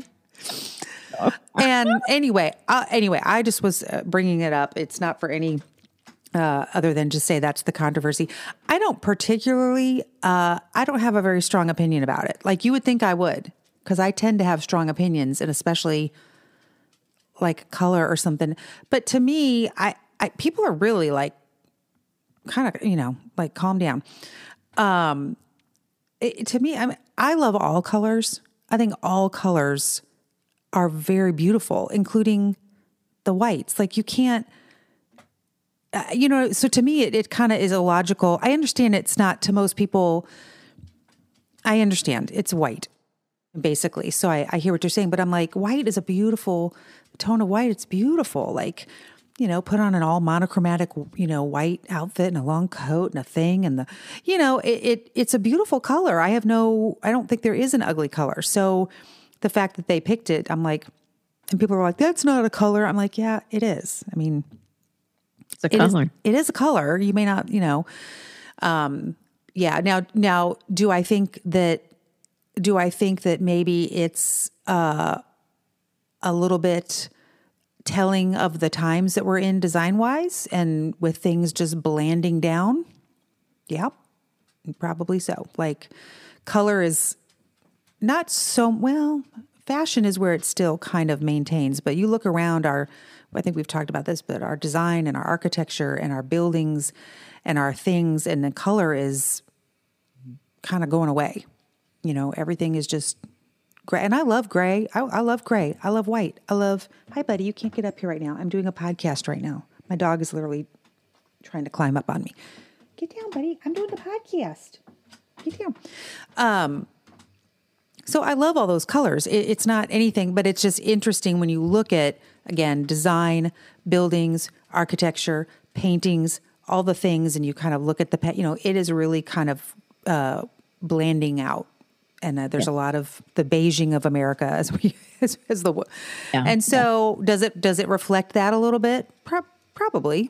And anyway, uh, anyway, I just was uh, bringing it up. It's not for any uh, other than just say that's the controversy. I don't particularly, uh, I don't have a very strong opinion about it. Like you would think I would, because I tend to have strong opinions, and especially like color or something. But to me, I, I people are really like kind of, you know, like calm down. Um, it, to me, I mean, I love all colors. I think all colors are very beautiful, including the whites. Like you can't, uh, you know, so to me, it, it kind of is illogical. I understand it's not to most people. I understand it's white, basically. So I, I hear what you're saying, but I'm like, white is a beautiful tone of white. It's beautiful. Like, you know, put on an all monochromatic, you know, white outfit and a long coat and a thing. And the, you know, it, it it's a beautiful color. I have no, I don't think there is an ugly color. So the fact that they picked it, I'm like, and people are like, that's not a color. I'm like, yeah, it is. I mean, it's a it color. Is, it is a color. You may not, you know, um, yeah. Now, now, do I think that, do I think that maybe it's uh, a little bit telling of the times that we're in design wise and with things just blanding down? Yeah, probably so. Like color is not so, well, fashion is where it still kind of maintains, but you look around our, I think we've talked about this, but our design and our architecture and our buildings and our things, and the color is kind of going away. You know, everything is just gray. And I love gray. I, I love gray. I love white. I love, hi, buddy, you can't get up here right now. I'm doing a podcast right now. My dog is literally trying to climb up on me. Get down, buddy. I'm doing the podcast. Get down. Um, so I love all those colors. It, it's not anything, but it's just interesting when you look at, again, design, buildings, architecture, paintings, all the things, and you kind of look at the, you know, it is really kind of uh, blending out. And uh, there's yeah. a lot of the Beijing of America, as we as, as the yeah. and so yeah. does it does it reflect that a little bit? Pro- probably.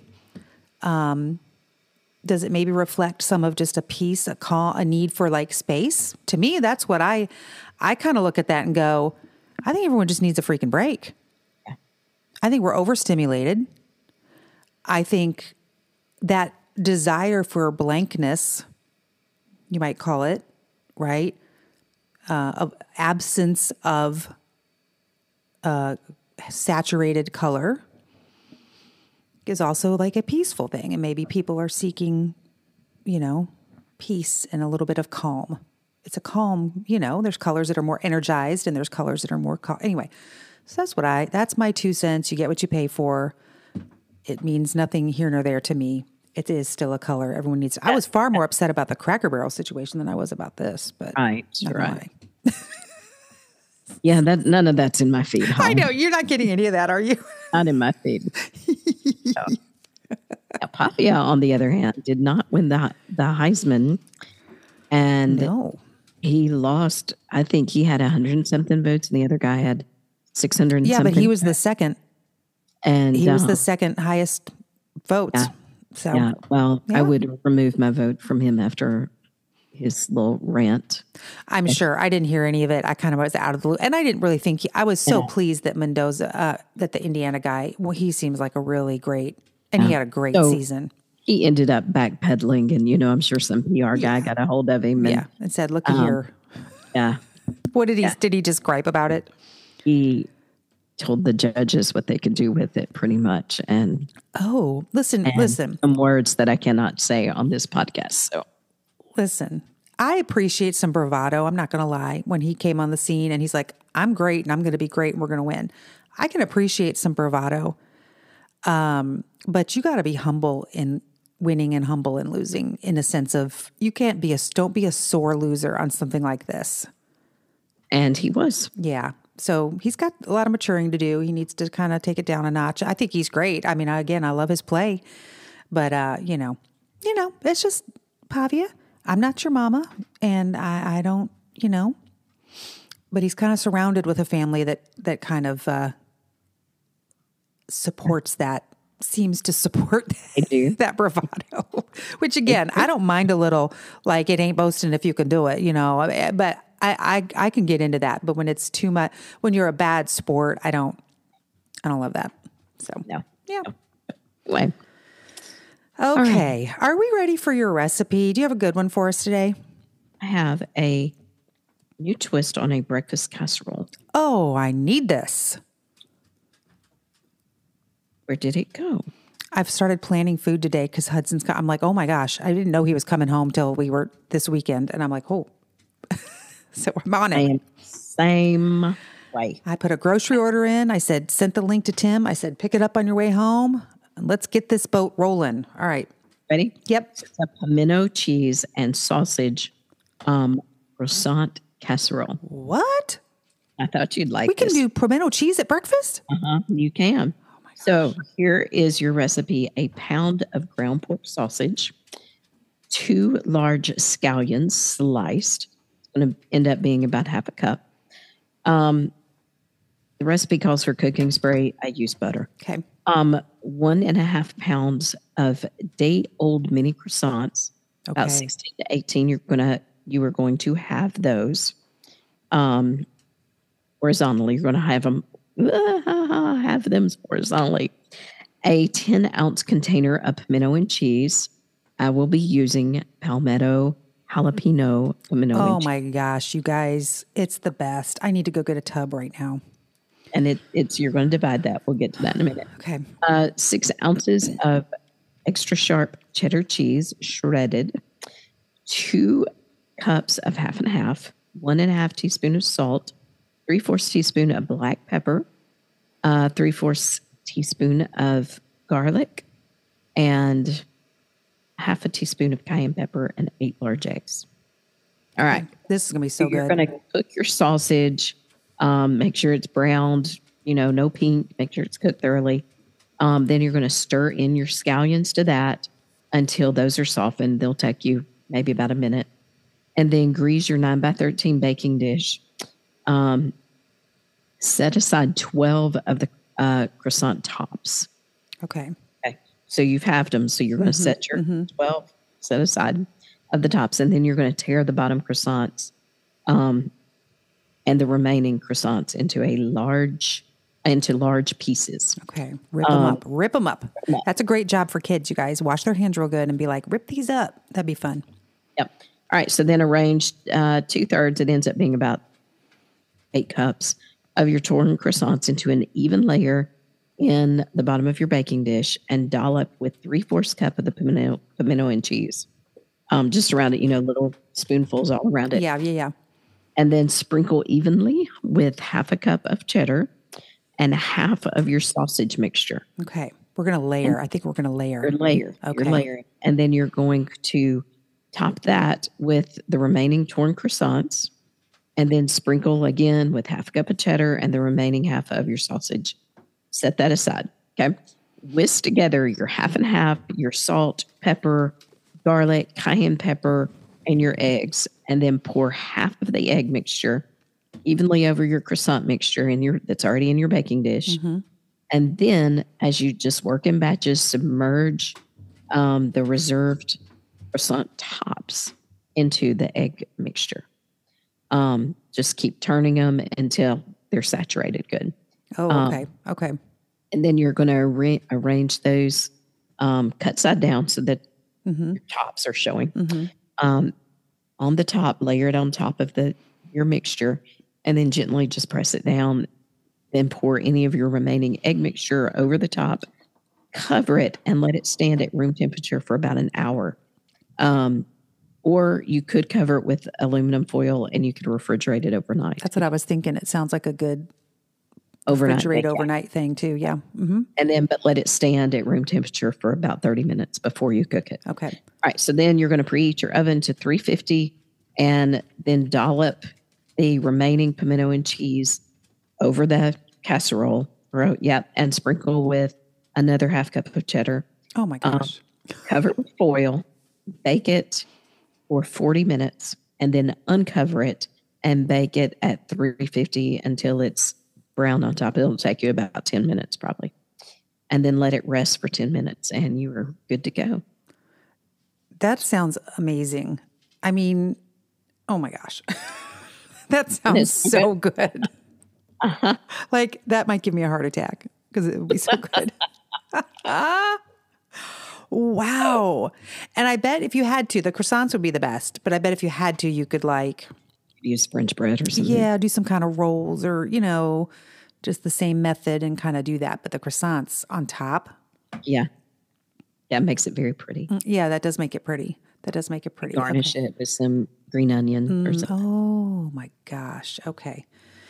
Um, does it maybe reflect some of just a peace, a call, a need for like space? To me, that's what I I kind of look at that and go, I think everyone just needs a freaking break. Yeah. I think we're overstimulated. I think that desire for blankness, you might call it, right? Uh, of absence of uh, saturated color is also like a peaceful thing. And maybe people are seeking, you know, peace and a little bit of calm. It's a calm, you know, there's colors that are more energized and there's colors that are more calm. Anyway, so that's what I, that's my two cents. You get what you pay for. It means nothing here nor there to me. It is still a color. Everyone needs to. I was far more upset about the Cracker Barrel situation than I was about this. But right, right. Yeah, that none of that's in my feed. Home. I know you're not getting any of that, are you? Not in my feed. So. Now, Papia, on the other hand, did not win the the Heisman, and no. he lost. I think he had a hundred and something votes, and the other guy had six hundred. Yeah, something. but he was the second, and he uh, was the second highest votes. Yeah. So, yeah, well, yeah. I would remove my vote from him after his little rant. I'm sure I didn't hear any of it. I kind of was out of the loop, and I didn't really think he, I was so yeah. pleased that Mendoza, uh, that the Indiana guy, well, he seems like a really great, and yeah. he had a great so season. He ended up backpedaling, and you know, I'm sure some P R guy yeah. got a hold of him, and, yeah, and said, "Look um, here." Yeah. What did he? Yeah. Did he just gripe about it? He told the judges what they could do with it, pretty much, and oh, listen, and listen, some words that I cannot say on this podcast. So, listen, I appreciate some bravado. I'm not going to lie. When he came on the scene and he's like, "I'm great, and I'm going to be great, and we're going to win," I can appreciate some bravado. Um, but you got to be humble in winning and humble in losing. In a sense of, you can't be a don't be a sore loser on something like this. And he was. Yeah. So he's got a lot of maturing to do. He needs to kind of take it down a notch. I think he's great. I mean, again, I love his play, but, uh, you know, you know, it's just Pavia. I'm not your mama, and I, I don't, you know, but he's kind of surrounded with a family that, that kind of, uh, supports that, seems to support that bravado, which again, I don't mind a little, like it ain't boasting if you can do it, you know, but I, I, I can get into that. But when it's too much, when you're a bad sport, I don't, I don't love that. So, No. yeah. No. Anyway. Okay. Right. Are we ready for your recipe? Do you have a good one for us today? I have a new twist on a breakfast casserole. Oh, I need this. Where did it go? I've started planning food today because Hudson's, I'm like, oh my gosh, I didn't know he was coming home till we were this weekend. And I'm like, oh, so I'm on it. Same, same way. I put a grocery order in. I said, sent the link to Tim. I said, pick it up on your way home. And let's get this boat rolling. All right. Ready? Yep. It's a pimento cheese and sausage um, croissant casserole. What? I thought you'd like We can this. do pimento cheese at breakfast? Uh-huh, you can. So here is your recipe. A pound of ground pork sausage, two large scallions sliced. It's going to end up being about half a cup. Um, the recipe calls for cooking spray. I use butter. Okay. Um, one and a half pounds of day-old mini croissants, Okay. about sixteen to eighteen. You're gonna you are going to have those um, horizontally. You're going to have them have them horizontally. A ten ounce container of pimento and cheese. I will be using palmetto jalapeno pimento. Oh and my gosh, you guys, it's the best. I need to go get a tub right now. And it, it's you're going to divide that. We'll get to that in a minute. Okay. Uh, six ounces of extra sharp cheddar cheese, shredded. Two cups of half and half. One and a half teaspoon of salt. Three fourths teaspoon of black pepper, uh, three fourths teaspoon of garlic, and half a teaspoon of cayenne pepper, and eight large eggs. All right. This is going to be so, So you're good. going to cook your sausage. Um, make sure it's browned, you know, no pink. Make sure it's cooked thoroughly. Um, then you're going to stir in your scallions to that until those are softened. They'll take you maybe about a minute. And then grease your nine by thirteen baking dish. Um, set aside twelve of the uh, croissant tops. Okay. Okay. So you've halved them. So you're going to Mm-hmm, set your mm-hmm. twelve set aside of the tops. And then you're going to tear the bottom croissants um, and the remaining croissants into a large, into large pieces. Okay. Rip them Um, up. Rip them up. them up. That's a great job for kids, you guys. Wash their hands real good and be like, rip these up. That'd be fun. Yep. All right. So then arrange uh, two thirds. It ends up being about eight cups of your torn croissants into an even layer in the bottom of your baking dish and dollop with three fourths cup of the pimento, pimento and cheese. Um, just around it, you know, little spoonfuls all around it. Yeah, yeah, yeah. And then sprinkle evenly with half a cup of cheddar and half of your sausage mixture. Okay. We're going to layer. I think we're going to layer. Your layer. Okay. Your layering. And then you're going to top that with the remaining torn croissants and then sprinkle again with half a cup of cheddar and the remaining half of your sausage. Set that aside. Okay. Whisk together your half and half, your salt, pepper, garlic, cayenne pepper, and your eggs. And then pour half of the egg mixture evenly over your croissant mixture in your that's already in your baking dish. Mm-hmm. And then as you just work in batches, submerge um, the reserved croissant tops into the egg mixture. Um, just keep turning them until they're saturated good. Oh, Um, okay. Okay. And then you're going to arra- arrange those um, cut side down so that Mm-hmm. your tops are showing. Mm-hmm. Um, on the top, layer it on top of the your mixture, and then gently just press it down. Then pour any of your remaining egg mixture over the top. Cover it and let it stand at room temperature for about an hour. Um, or you could cover it with aluminum foil and you could refrigerate it overnight. That's what I was thinking. It sounds like a good overnight. refrigerate bake, yeah. overnight thing too. Yeah. Mm-hmm. And then, but let it stand at room temperature for about thirty minutes before you cook it. Okay. All right. So then you're going to preheat your oven to three fifty and then dollop the remaining pimento and cheese over the casserole. Or, yep, and sprinkle with another half cup of cheddar. Oh my gosh. Um, cover it with foil, bake it for forty minutes, and then uncover it and bake it at three fifty until it's brown on top. It'll take you about ten minutes probably. And then let it rest for ten minutes and you are good to go. That sounds amazing. I mean, oh my gosh. That sounds so good. Uh-huh. Like that might give me a heart attack because it would be so good. Wow. And I bet if you had to, the croissants would be the best, but I bet if you had to, you could like use French bread or something. Yeah, do some kind of rolls or, you know, just the same method and kind of do that. But the croissants on top. Yeah. That makes it very pretty. Yeah, that does make it pretty. That does make it pretty. Garnish okay. it with some green onion mm, or something. Oh my gosh. Okay.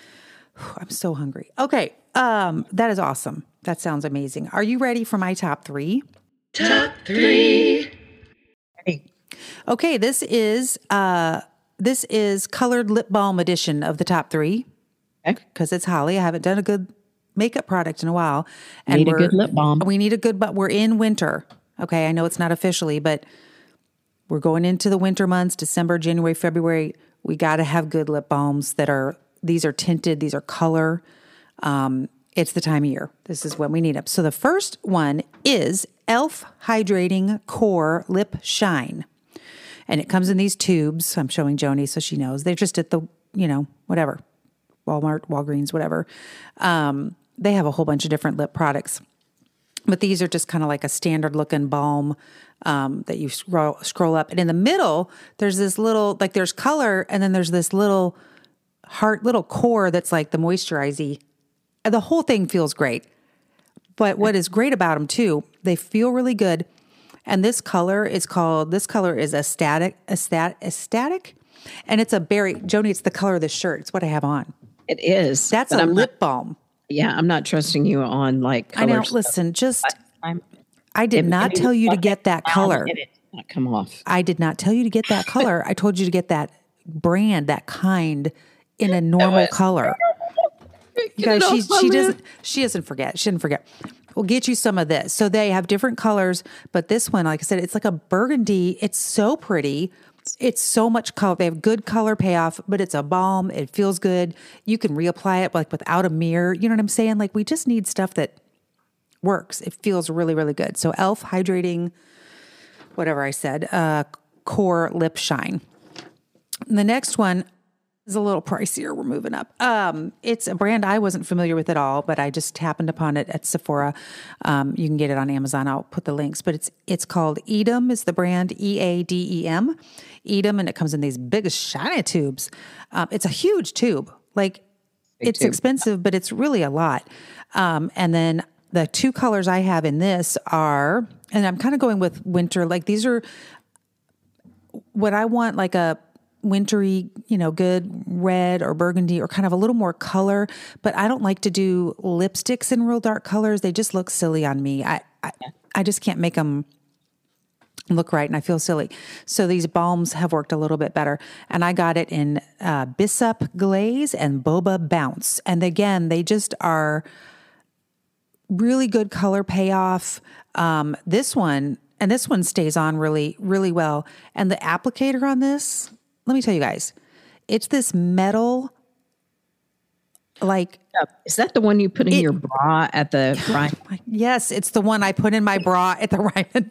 I'm so hungry. Okay. Um, that is awesome. That sounds amazing. Are you ready for my top three? Top three. Hey. Okay. This is, uh, this is colored lip balm edition of the top three. Okay. Cause it's Holly. I haven't done a good makeup product in a while. And need a good lip balm. We need a good, but we're in winter. Okay. I know it's not officially, but we're going into the winter months, December, January, February. We got to have good lip balms that are, these are tinted, these are color. Um, it's the time of year. This is when we need them. So the first one is e l f Hydrating Core Lip Shine. And it comes in these tubes. I'm showing Joni so she knows. They're just at the, you know, whatever, Walmart, Walgreens, whatever. Um, they have a whole bunch of different lip products. But these are just kind of like a standard looking balm um, that you scroll, scroll up. And in the middle, there's this little, like there's color, and then there's this little heart, little core that's like the moisturizing. And the whole thing feels great. But what is great about them too, they feel really good. And this color is called, this color is Aesthetic, Aesthetic, Aesthetic. And it's a berry. Joni, it's the color of this shirt. It's what I have on. It is. That's a I'm lip not, balm. Yeah, I'm not trusting you on like color I know. stuff. Listen, just, I'm, I did if, not if tell you to get that color. And it did not come off. I did not tell you to get that color. I told you to get that brand, that kind in a normal color. You guys, she, she doesn't, she doesn't forget. She didn't forget. We'll get you some of this. So they have different colors, but this one, like I said, it's like a burgundy. It's so pretty. It's so much color. They have good color payoff, but it's a balm. It feels good. You can reapply it like without a mirror. You know what I'm saying? Like we just need stuff that works. It feels really, really good. So e l f Hydrating, whatever I said, uh, Core Lip Shine. And the next one is a little pricier. We're moving up. Um, it's a brand I wasn't familiar with at all, but I just happened upon it at Sephora. Um, you can get it on Amazon. I'll put the links, but it's it's called Edam is the brand, E A D E M. Edam, and it comes in these big shiny tubes. Um, it's a huge tube. Like big it's tube. Expensive, but it's really a lot. Um, and then the two colors I have in this are, and I'm kind of going with winter. Like these are what I want, like a wintry, you know, good red or burgundy or kind of a little more color, but I don't like to do lipsticks in real dark colors. They just look silly on me. I, I, I just can't make them look right, and I feel silly. So these balms have worked a little bit better. And I got it in uh, Bissap Glaze and Boba Bounce. And again, they just are really good color payoff. Um, this one, and this one stays on really, really well. And the applicator on this, let me tell you guys, it's this metal, like. Is that the one you put in it, your bra at the Ryman? Yes, it's the one I put in my bra at the Ryman.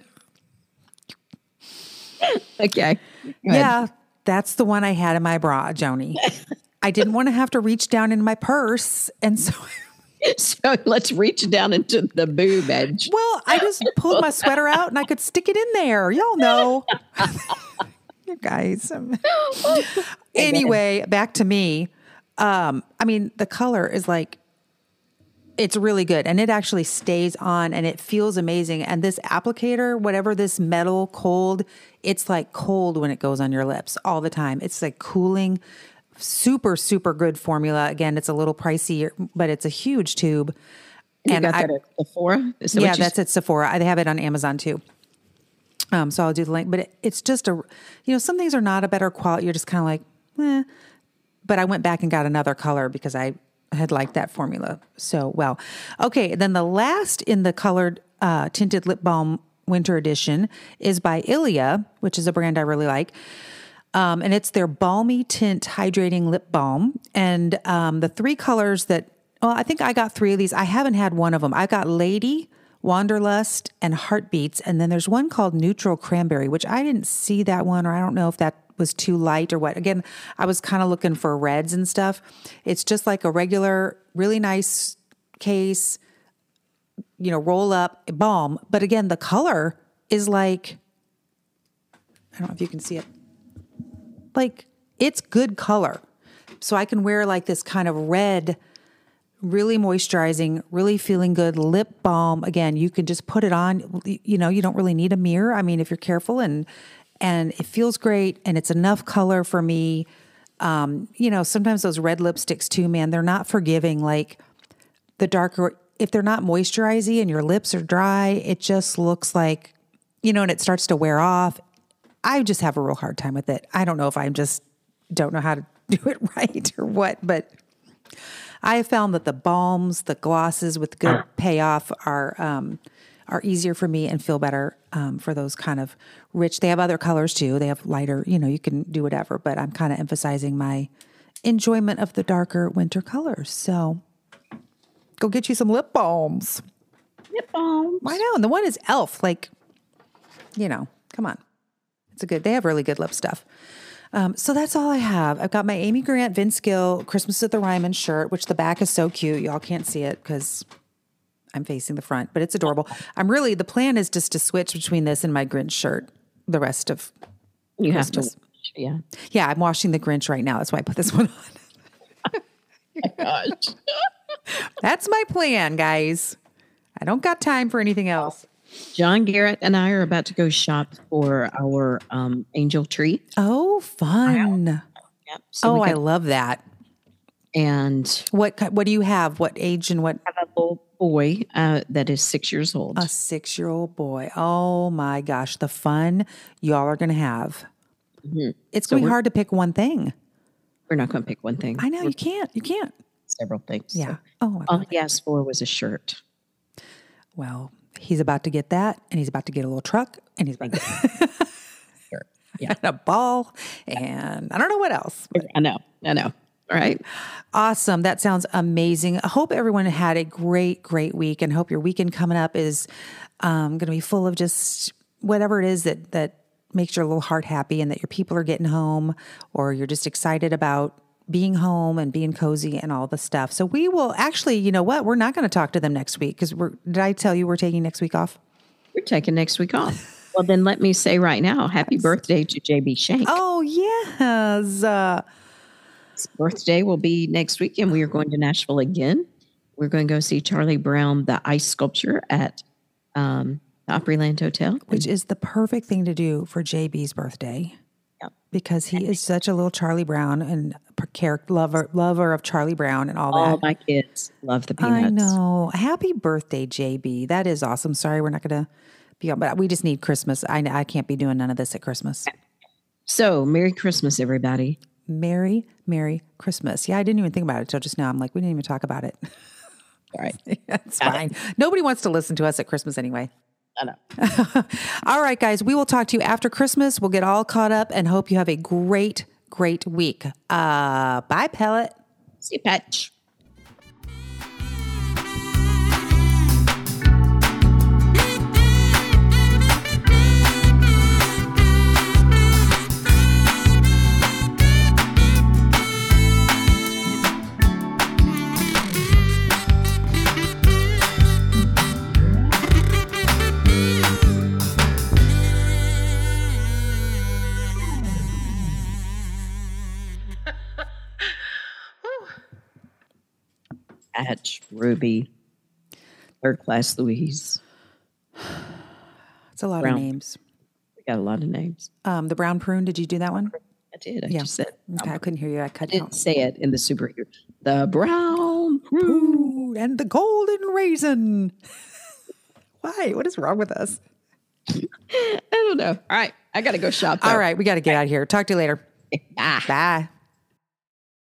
Okay. Yeah, that's the one I had in my bra, Joni. I didn't want to have to reach down in my purse. And so. So let's reach down into the boob edge. Well, I just pulled my sweater out and I could stick it in there. Y'all know. You guys. Anyway, back to me. Um, I mean, the color is like, it's really good. And it actually stays on and it feels amazing. And this applicator, whatever this metal cold, it's like cold when it goes on your lips all the time. It's like cooling, super, super good formula. Again, it's a little pricey, but it's a huge tube. You and got I, that at Sephora? Is that yeah, what you that's at Sephora. I have it on Amazon too. Um, so I'll do the link, but it, it's just a, you know, some things are not a better quality. You're just kind of like, eh. but I went back and got another color because I had liked that formula so well. Okay, then the last in the colored uh, tinted lip balm winter edition is by Ilia, which is a brand I really like. Um, and it's their Balmy Tint Hydrating Lip Balm. And um, the three colors that, well, I think I got three of these. I haven't had one of them. I got Lady, Wanderlust, and Heartbeats. And then there's one called Neutral Cranberry, which I didn't see that one, or I don't know if that was too light or what. Again, I was kind of looking for reds and stuff. It's just like a regular, really nice case, you know, roll up balm. But again, the color is like, I don't know if you can see it. Like, it's good color. So I can wear like this kind of red, really moisturizing, really feeling good lip balm. Again, you can just put it on, you know, you don't really need a mirror. I mean, if you're careful, and and it feels great, and it's enough color for me. Um, you know, sometimes those red lipsticks too, man, they're not forgiving. Like the darker, if they're not moisturizing and your lips are dry, it just looks like, you know, and it starts to wear off. I just have a real hard time with it. I don't know if I just don't know how to do it right or what, but I have found that the balms, the glosses with good payoff are um, are easier for me and feel better um, for those kind of rich. They have other colors too. They have lighter, you know, you can do whatever, but I'm kind of emphasizing my enjoyment of the darker winter colors. So go get you some lip balms. Lip balms. I know. And the one is e l f. Like, you know, come on. It's a good, they have really good lip stuff. Um, so that's all I have. I've got my Amy Grant Vince Gill Christmas at the Ryman shirt, which the back is so cute. Y'all can't see it because I'm facing the front, but it's adorable. I'm really, the plan is just to switch between this and my Grinch shirt the rest of You Christmas. have to, yeah. Yeah, I'm washing the Grinch right now. That's why I put this one on. Gosh. That's my plan, guys. I don't got time for anything else. John Garrett and I are about to go shop for our um, angel tree. Oh, fun. Yep. So oh, we I got- love that. And What ki- what do you have? What age and what? I have a little boy uh, that is six years old. A six-year-old boy. Oh my gosh, the fun y'all are going to have. Mm-hmm. It's So going to be we're- hard to pick one thing. We're not going to pick one thing. I know We're you can't. You can't. several things. Yeah. So Oh, I all love he it. asked for was a shirt. Well, he's about to get that, and he's about to get a little truck, and he's about to get Shirt. Yeah. a ball, and I don't know what else. but- I know. I know. All right. Awesome. That sounds amazing. I hope everyone had a great, great week, and hope your weekend coming up is um, going to be full of just whatever it is that that makes your little heart happy, and that your people are getting home, or you're just excited about being home and being cozy and all the stuff. So we will actually, you know what? We're not going to talk to them next week because we're. Did I tell you we're taking next week off? We're taking next week off. Well, then let me say right now, happy birthday to J B Shank. Oh yes. Uh, His birthday will be next week, and we are going to Nashville again. We're going to go see Charlie Brown, the ice sculpture at um, the Opryland Hotel. which is the perfect thing to do for J B's birthday. Yep. Because he is such a little Charlie Brown and a character lover, lover of Charlie Brown and all All that. my kids love the peanuts. I know. Happy birthday, J B. That is awesome. Sorry, we're not going to be on, but we just need Christmas. I, I can't be doing none of this at Christmas. So, Merry Christmas, everybody. Merry, Merry Christmas. Yeah, I didn't even think about it until just now. I'm like, we didn't even talk about it. All right. That's fine. Nobody wants to listen to us at Christmas anyway. I know. All right, guys, we will talk to you after Christmas. We'll get all caught up and hope you have a great, great week. Uh, bye, Pellet. See you, Patch. Patch, Ruby, third class Louise. It's a lot Brown. of names. We got a lot of names. Um, the brown prune, did you do that one? I did. I Yeah. just said. Okay, I couldn't hear you. I cut I didn't out. say it in the superhero. The brown prune. Prune and the golden raisin. Why? What is wrong with us? I don't know. All right. I got to go shop. All right, we got to get out of here. Talk to you later. Bye. Bye.